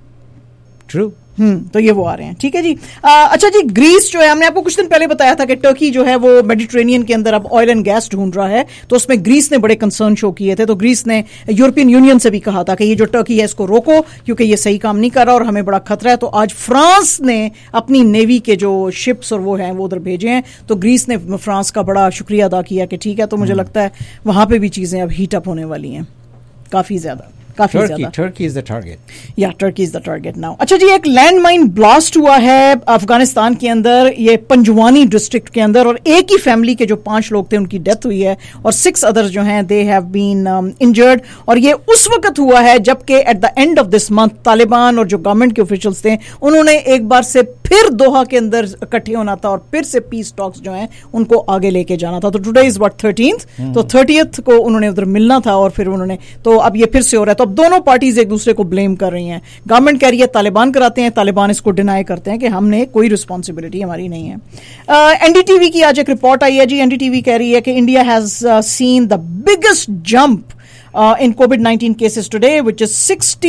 ट्रू। तो ये वो आ रहे हैं। ठीक है जी। अच्छा जी, ग्रीस जो है, हमने आपको कुछ दिन पहले बताया था कि टर्की जो है वो मेडिटेरेनियन के अंदर अब ऑयल एंड गैस ढूंढ रहा है, तो उसमें ग्रीस ने बड़े कंसर्न शो किए थे। तो ग्रीस ने यूरोपियन यूनियन से भी कहा था कि ये जो टर्की है इसको रोको, क्योंकि ये सही काम नहीं कर रहा और हमें बड़ा खतरा है। तो आज फ्रांस ने अपनी नेवी के जो शिप्स और वो हैं वो उधर भेजे हैं। तो ग्रीस ने फ्रांस का बड़ा शुक्रिया अदा किया कि ठीक है। तो मुझे लगता है वहां पे भी चीजें अब हीट अप होने वाली हैं काफी ज्यादा, काफी ज्यादा। Turkey is the target. या Turkey is the target now. अच्छा जी, एक लैंड माइन ब्लास्ट हुआ है अफगानिस्तान के अंदर, ये पंजवानी डिस्ट्रिक्ट के अंदर, और एक ही फैमिली के जो 5 लोग थे उनकी डेथ हुई है और 6 अदर्स जो हैं दे हैव बीन इंजर्ड. और ये उस वक्त हुआ है जबकि at the end of this month Taliban और जो गवर्नमेंट के ऑफिशियल्स थे उन्होंने एक बार से फिर दोहा के अंदर इकट्ठे होना था और फिर से पीस टॉक्स जो हैं उनको आगे लेके जाना था. तो टुडे इज व्हाट 13th, तो 30th को उन्होंने उधर मिलना था और फिर उन्होंने, तो अब ये फिर से हो रहा है. तो अब दोनों पार्टीज एक दूसरे को ब्लेम कर रही हैं. गवर्नमेंट कह रही है तालिबान कराते हैं, तालिबान इसको डिनाई करते हैं कि हमने कोई रिस्पॉन्सिबिलिटी हमारी नहीं है. एनडीटीवी की आज एक रिपोर्ट आई है जी. एनडीटीवी कह रही है कि India has seen the biggest jump in COVID-19 cases today, which is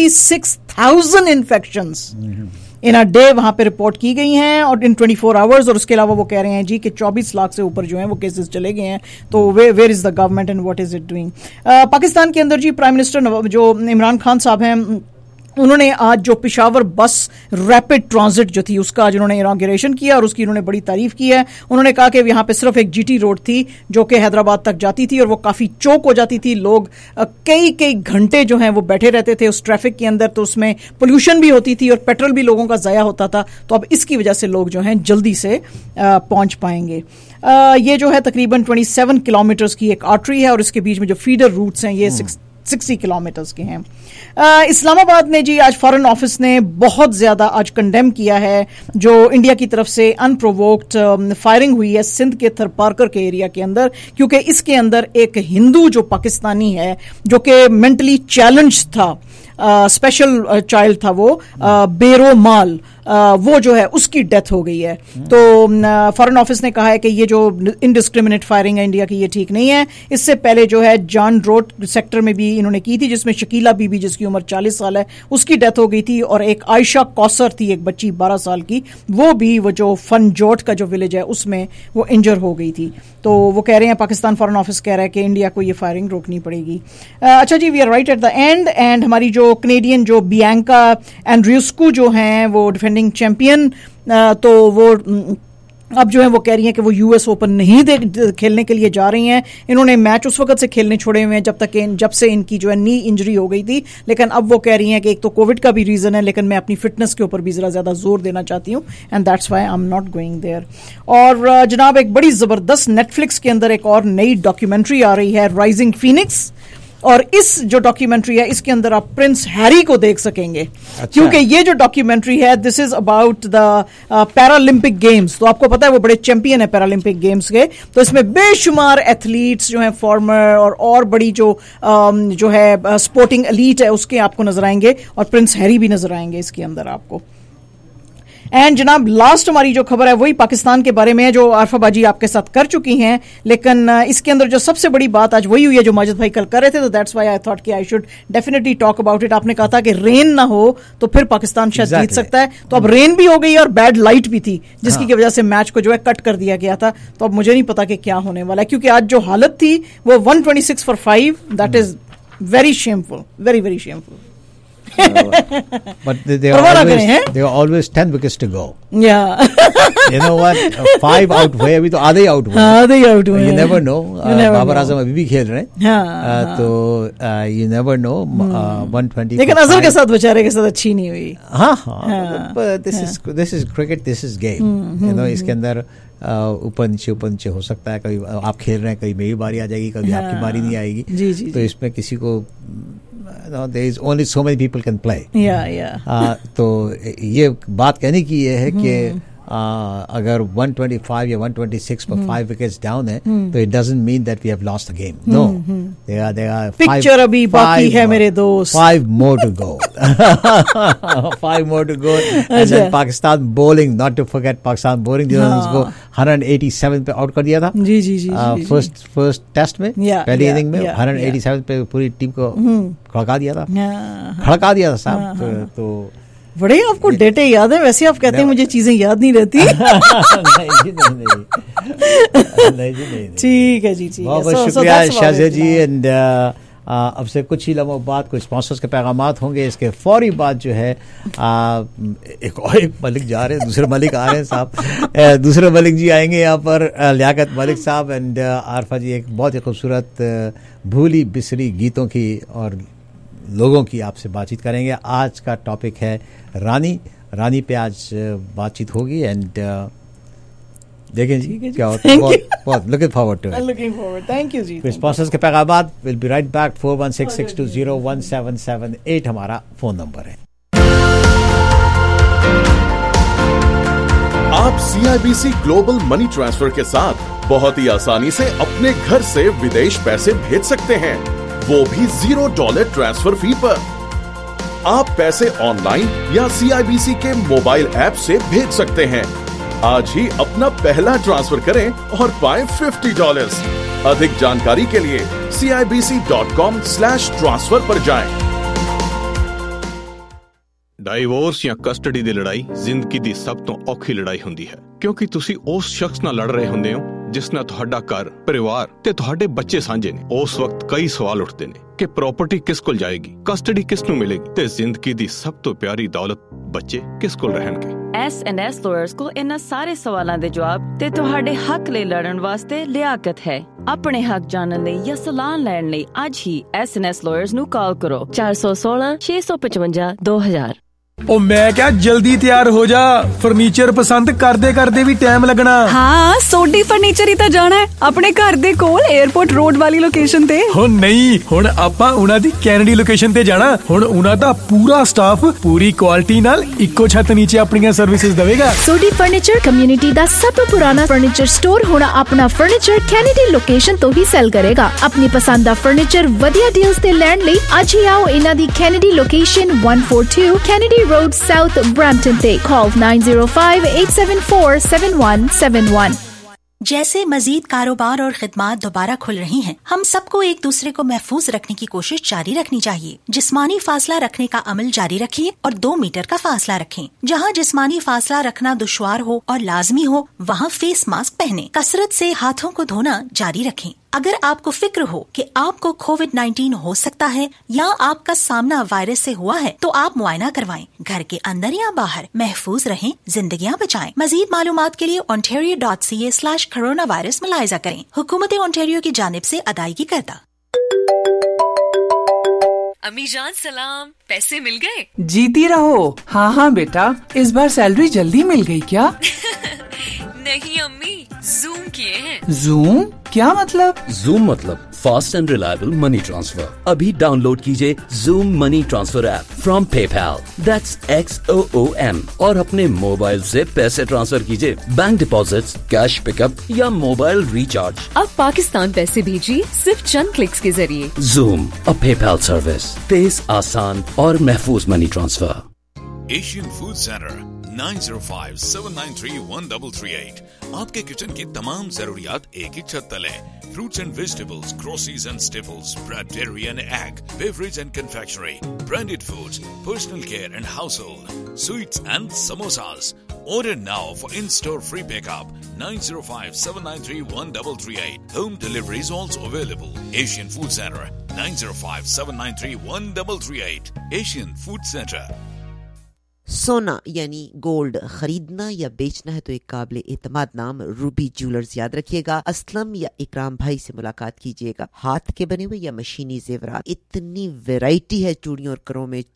66,000 infections in a day वहां पे रिपोर्ट की गई हैं और in 24 hours. और उसके अलावा वो कह रहे हैं जी कि 24 लाख से ऊपर जो है वो केसेस चले गए हैं. तो where is the government and what is it doing. Pakistan के अंदर जी प्राइम मिनिस्टर जो इमरान खान साहब हैं उन्होंने आज जो पेशावर बस रैपिड ट्रांजिट जो थी उसका आज उन्होंने इनॉग्रेशन किया और उसकी उन्होंने बड़ी तारीफ की है. उन्होंने कहा कि यहाँ पे सिर्फ एक जीटी रोड थी जो कि हैदराबाद तक जाती थी और वो काफ़ी चौक हो जाती थी. लोग कई घंटे जो हैं वो बैठे रहते थे उस ट्रैफिक के अंदर, तो उसमें पोल्यूशन भी होती थी और पेट्रोल भी लोगों का ज़ाया होता था. तो अब इसकी वजह से लोग जो हैं जल्दी से पहुँच पाएंगे. ये जो है तकरीबन 27 किलोमीटर्स की एक आर्टरी है और इसके बीच में जो फीडर रूट्स हैं ये 60 किलोमीटर्स के हैं. इस्लामाबाद ने जी आज फॉरेन ऑफिस ने बहुत ज्यादा आज कंडेम किया है जो इंडिया की तरफ से अनप्रोवोक्ड फायरिंग हुई है सिंध के थरपारकर के एरिया के अंदर, क्योंकि इसके अंदर एक हिंदू जो पाकिस्तानी है जो कि मेंटली चैलेंज था, स्पेशल चाइल्ड था वो, बेरो माल, वो जो है उसकी डेथ हो गई है. तो फॉरेन ऑफिस ने कहा है कि ये जो इनडिस्क्रिमिनेट फायरिंग है इंडिया की ये ठीक नहीं है. इससे पहले जो है जान रोड सेक्टर में भी इन्होंने की थी जिसमें शकीला बीबी जिसकी उम्र 40 साल है उसकी डेथ हो गई थी और एक आयशा कौसर थी एक बच्ची 12 साल की, वो भी वो जो फनजोट का जो विलेज है उसमें वो इंजर हो गई थी. तो वो कह रहे हैं पाकिस्तान फॉरेन ऑफिस कह रहा है कि इंडिया को ये फायरिंग रोकनी पड़ेगी. अच्छा जी, we are right at the end हमारी जो कनेडियन जो बियांका एंड्रियुस्कू जो हैं वो डिफेंडिंग चैंपियन, तो वो अब जो है वो कह रही हैं कि वो यूएस ओपन नहीं खेलने के लिए जा रही हैं. इन्होंने मैच उस वक्त से खेलने छोड़े हुए हैं जब से इनकी जो है नी इंजरी हो गई थी, लेकिन अब वो कह रही हैं कि एक तो कोविड का भी रीजन है लेकिन मैं अपनी फिटनेस के ऊपर भी जरा ज्यादा जोर देना चाहती हूँ and that's why I am not going there. और जनाब एक बड़ी जबरदस्त नेटफ्लिक्स के अंदर एक और नई डॉक्यूमेंट्री आ रही है राइजिंग फीनिक्स, और इस जो डॉक्यूमेंट्री है इसके अंदर आप प्रिंस हैरी को देख सकेंगे. अच्छा. क्योंकि ये जो डॉक्यूमेंट्री है this is about the Paralympic games. तो आपको पता है वो बड़े चैंपियन है पैरालंपिक गेम्स के, तो इसमें बेशुमार एथलीट्स जो हैं फॉर्मर और बड़ी जो है स्पोर्टिंग एलीट है उसके आपको नजर आएंगे और प्रिंस हैरी भी नजर आएंगे इसके अंदर आपको. एंड जनाब लास्ट हमारी जो खबर है वही पाकिस्तान के बारे में है जो आरफा बाजी आपके साथ कर चुकी हैं, लेकिन इसके अंदर जो सबसे बड़ी बात आज वही हुई है जो माजिद भाई कल कर रहे थे. तो दैट्स व्हाई आई थॉट कि I should definitely talk about it. आपने कहा था कि रेन ना हो तो फिर पाकिस्तान शायद जीत सकता है, तो अब रेन भी हो गई और बैड लाइट भी थी जिसकी वजह से मैच को जो है कट कर दिया गया था. तो अब मुझे नहीं पता कि क्या होने वाला है क्योंकि आज जो हालत थी वो 126 for 5, that is very shameful, very very shameful. But they are always 10 wickets to go. Yeah. You know what? 5 out हुए अभी तो आधे ही आउट हुए. You never know. Babar Azam अभी भी खेल रहे हैं. तो you never know. 120. लेकिन अजहर के साथ बेचारे के साथ अच्छी नहीं हुई. हाँ. But this is cricket. This is game. You know इसके अंदर ऊपर नीचे हो सकता है. कभी आप खेल रहे हैं, कभी मेरी बारी आ जाएगी, कभी आपकी बारी नहीं आएगी. तो इसमें किसी को there is only so many people can play. तो ये बात कहने की ये है कि अगर 125 या 126 पर 5 wickets down है तो it doesn't mean that we have lost the game. No, they are picture अभी बाकी है मेरे दोस्त. 5 more to go. 5 more to go. And then Pakistan bowling, not to forget Pakistan bowling जिन्होंने उसको 187 पे आउट कर दिया था. जी. फर्स्ट टेस्ट में पहली इनिंग में 187 पे पूरी टीम को खड़का दिया था साहब. तो बड़े आपको डेटे याद है. वैसे आप कहते हैं मुझे चीजें याद नहीं रहती. नहीं. ठीक है जी. बहुत शुक्रिया शाज़िया जी. एंड अब से कुछ ही लम्हों बाद कुछ स्पॉन्सर्स के पैगामात होंगे. इसके फौरी बाद जो है एक मलिक जा रहे हैं, दूसरे मलिक आ रहे हैं साहब. दूसरे मलिक जी आएंगे यहाँ पर, लियाकत मलिक साहब. एंड आरफा जी एक बहुत ही खूबसूरत भूली बिसरी गीतों की और लोगों की आपसे बातचीत करेंगे। आज का टॉपिक है रानी पे आज बातचीत होगी एंड देखें जी क्या होता है। बहुत looking forward to it. Looking forward, thank you जी। स्पॉन्सर्स के पैगाबाद विल बी राइट बैक। 4166201778 हमारा फोन नंबर है। आप CIBC ग्लोबल मनी ट्रांसफर के साथ बहुत ही आसानी से अपने घर से विदेश पैसे भेज सकते हैं, वो भी $0 ट्रांसफर फी पर। आप पैसे ऑनलाइन या CIBC के मोबाइल ऐप से भेज सकते हैं। आज ही अपना पहला ट्रांसफर करें और पाएं $50। अधिक जानकारी के लिए CIBC.com/transfer पर जाएं। ਡਾਈਵੋਰਸ ਜਾਂ ਕਸਟਡੀ ਦੀ ਲੜਾਈ ਜ਼ਿੰਦਗੀ ਦੀ ਸਭ ਤੋਂ ਔਖੀ ਲੜਾਈ ਹੁੰਦੀ ਹੈ, ਕਿਉਂਕਿ ਤੁਸੀਂ ਉਸ ਸ਼ਖਸ ਨਾਲ ਲੜ ਰਹੇ ਹੁੰਦੇ ਹੋ ਜਿਸ ਨਾਲ ਤੁਹਾਡਾ ਘਰ, ਪਰਿਵਾਰ ਤੇ ਤੁਹਾਡੇ ਬੱਚੇ ਸਾਂਝੇ ਨੇ। ਉਸ ਵਕਤ ਕਈ ਸਵਾਲ ਉੱਠਦੇ ਨੇ ਕਿ ਪ੍ਰਾਪਰਟੀ ਕਿਸ ਕੋਲ ਜਾਏਗੀ, ਕਸਟਡੀ ਕਿਸ ਨੂੰ ਮਿਲੇਗੀ ਤੇ ਜ਼ਿੰਦਗੀ ਦੀ ਸਭ ਤੋਂ ਪਿਆਰੀ ਦੌਲਤ ਬੱਚੇ ਕਿਸ ਕੋਲ ਰਹਿਣਗੇ। S&S ਲਾਇਰਸ ਕੋਲ ਇਹਨਾਂ ਸਾਰੇ ਸਵਾਲਾਂ ਦੇ ਜਵਾਬ ਤੇ ਤੁਹਾਡੇ ਹੱਕ ਲਈ ਲੜਨ ਵਾਸਤੇ ਲਿਆਕਤ ਹੈ। ਆਪਣੇ ਹੱਕ ਜਾਣਨ ਲਈ ਜਾਂ ਸਲਾਹ ਲੈਣ ਲਈ ਅੱਜ ਹੀ S&S ਲਾਇਰਸ ਨੂੰ ਕਾਲ ਕਰੋ 416-655-2000। ਉਹ ਮੈਂ ਕਿਹਾ ਜਲਦੀ ਤਿਆਰ ਹੋ ਜਾ, ਫਰਨੀਚਰ ਪਸੰਦ ਕਰਦੇ ਵੀ ਟਾਈਮ ਲੱਗਣਾ। ਹਾਂ, ਸੋਡੀ ਫਰਨੀਚਰ ਹੀ ਤਾਂ ਜਾਣਾ ਹੈ ਆਪਣੇ ਘਰ ਦੇ ਕੋਲ 에어ਪੋਰਟ ਰੋਡ ਵਾਲੀ ਲੋਕੇਸ਼ਨ ਤੇ। ਹੁਣ ਨਹੀਂ, ਹੁਣ ਆਪਾਂ ਉਹਨਾਂ ਦੀ ਕੈਨੇਡੀ ਲੋਕੇਸ਼ਨ ਤੇ ਜਾਣਾ। ਹੁਣ ਉਹਨਾਂ ਦਾ ਪੂਰਾ ਸਟਾਫ ਪੂਰੀ ਕੁਆਲਿਟੀ ਨਾਲ ਇੱਕੋ ਛੱਤ ਨੀਚੇ ਆਪਣੀਆਂ ਸਰਵਿਸਿਜ਼ ਦੇਵੇਗਾ। ਸੋਡੀ ਫਰਨੀਚਰ ਕਮਿਊਨਿਟੀ ਦਾ ਸਭ ਤੋਂ ਪੁਰਾਣਾ ਫਰਨੀਚਰ ਸਟੋਰ ਹੁਣ ਆਪਣਾ ਫਰਨੀਚਰ ਕੈਨੇਡੀ ਲੋਕੇਸ਼ਨ ਤੋਂ ਹੀ ਸੈਲ ਕਰੇਗਾ। ਆਪਣੀ ਪਸੰਦ ਦਾ ਫਰਨੀਚਰ ਵਧੀਆ ਡੀਲਸ ਤੇ ਲੈਣ ਲਈ ਅੱਜ ਹੀ ਆਓ ਇਹਨਾਂ ਦੀ Kennedy location 142 Kennedy Road South Brampton Day. Call 905-874-7171. जैसे मजीद कारोबार और खिदमात दोबारा खुल रही हैं, हम सबको एक दूसरे को महफूज रखने की कोशिश जारी रखनी चाहिए। जिस्मानी फासला रखने का अमल जारी रखिए और 2 मीटर का फासला रखें। जहां जिस्मानी फासला रखना दुश्वार हो और लाजमी हो, वहां फेस मास्क पहनें। कसरत से हाथों को धोना जारी रखें। अगर आपको फिक्र हो कि आपको कोविड-19 हो सकता है या आपका सामना वायरस से हुआ है, तो आप मुआयना करवाएं। घर के अंदर या बाहर महफूज रहें, जिंदगियां बचाएं। मजीद मालूमात के लिए ontario.ca/coronavirus मुलाहिजा करें। हुकूमत ओंटारियो की जानिब से अदायगी करता। अम्मी जान सलाम, पैसे मिल गए? जीती रहो। हाँ बेटा, इस बार सैलरी जल्दी मिल गई क्या? नहीं अम्मी, जूम किए हैं। जूम क्या मतलब? जूम मतलब fast and reliable money transfer. अभी डाउनलोड कीजिए zoom money transfer app from PayPal, that's XOOM, और अपने मोबाइल से पैसे ट्रांसफर कीजिए, बैंक डिपॉजिट्स, कैश पिकअप या मोबाइल रिचार्ज। अब पाकिस्तान पैसे भेजिए सिर्फ चंद क्लिक्स के जरिए। जूम, अ पेपैल सर्विस, तेज, आसान और महफूज money transfer. Asian food centre 905-793-1338। आपके किचन की तमाम जरूरियात एक ही छत तले। Fruits and vegetables, groceries and staples, bread, dairy and egg, beverage and confectionery, branded foods, personal care and household, sweets and samosas. Order now for in-store free pickup. 905-793-1338. Home delivery is also available. Asian Food Center 905-793-1338. Asian Food Center. सोना यानी gold खरीदना या बेचना है तो एक काबिल एतमाद नाम रूबी ज्वेलर्स याद रखिएगा। असलम या इकराम भाई से मुलाकात कीजिएगा। हाथ के बने हुए या मशीनी जेवरात, इतनी वैरायटी है चूड़ियों और करों में,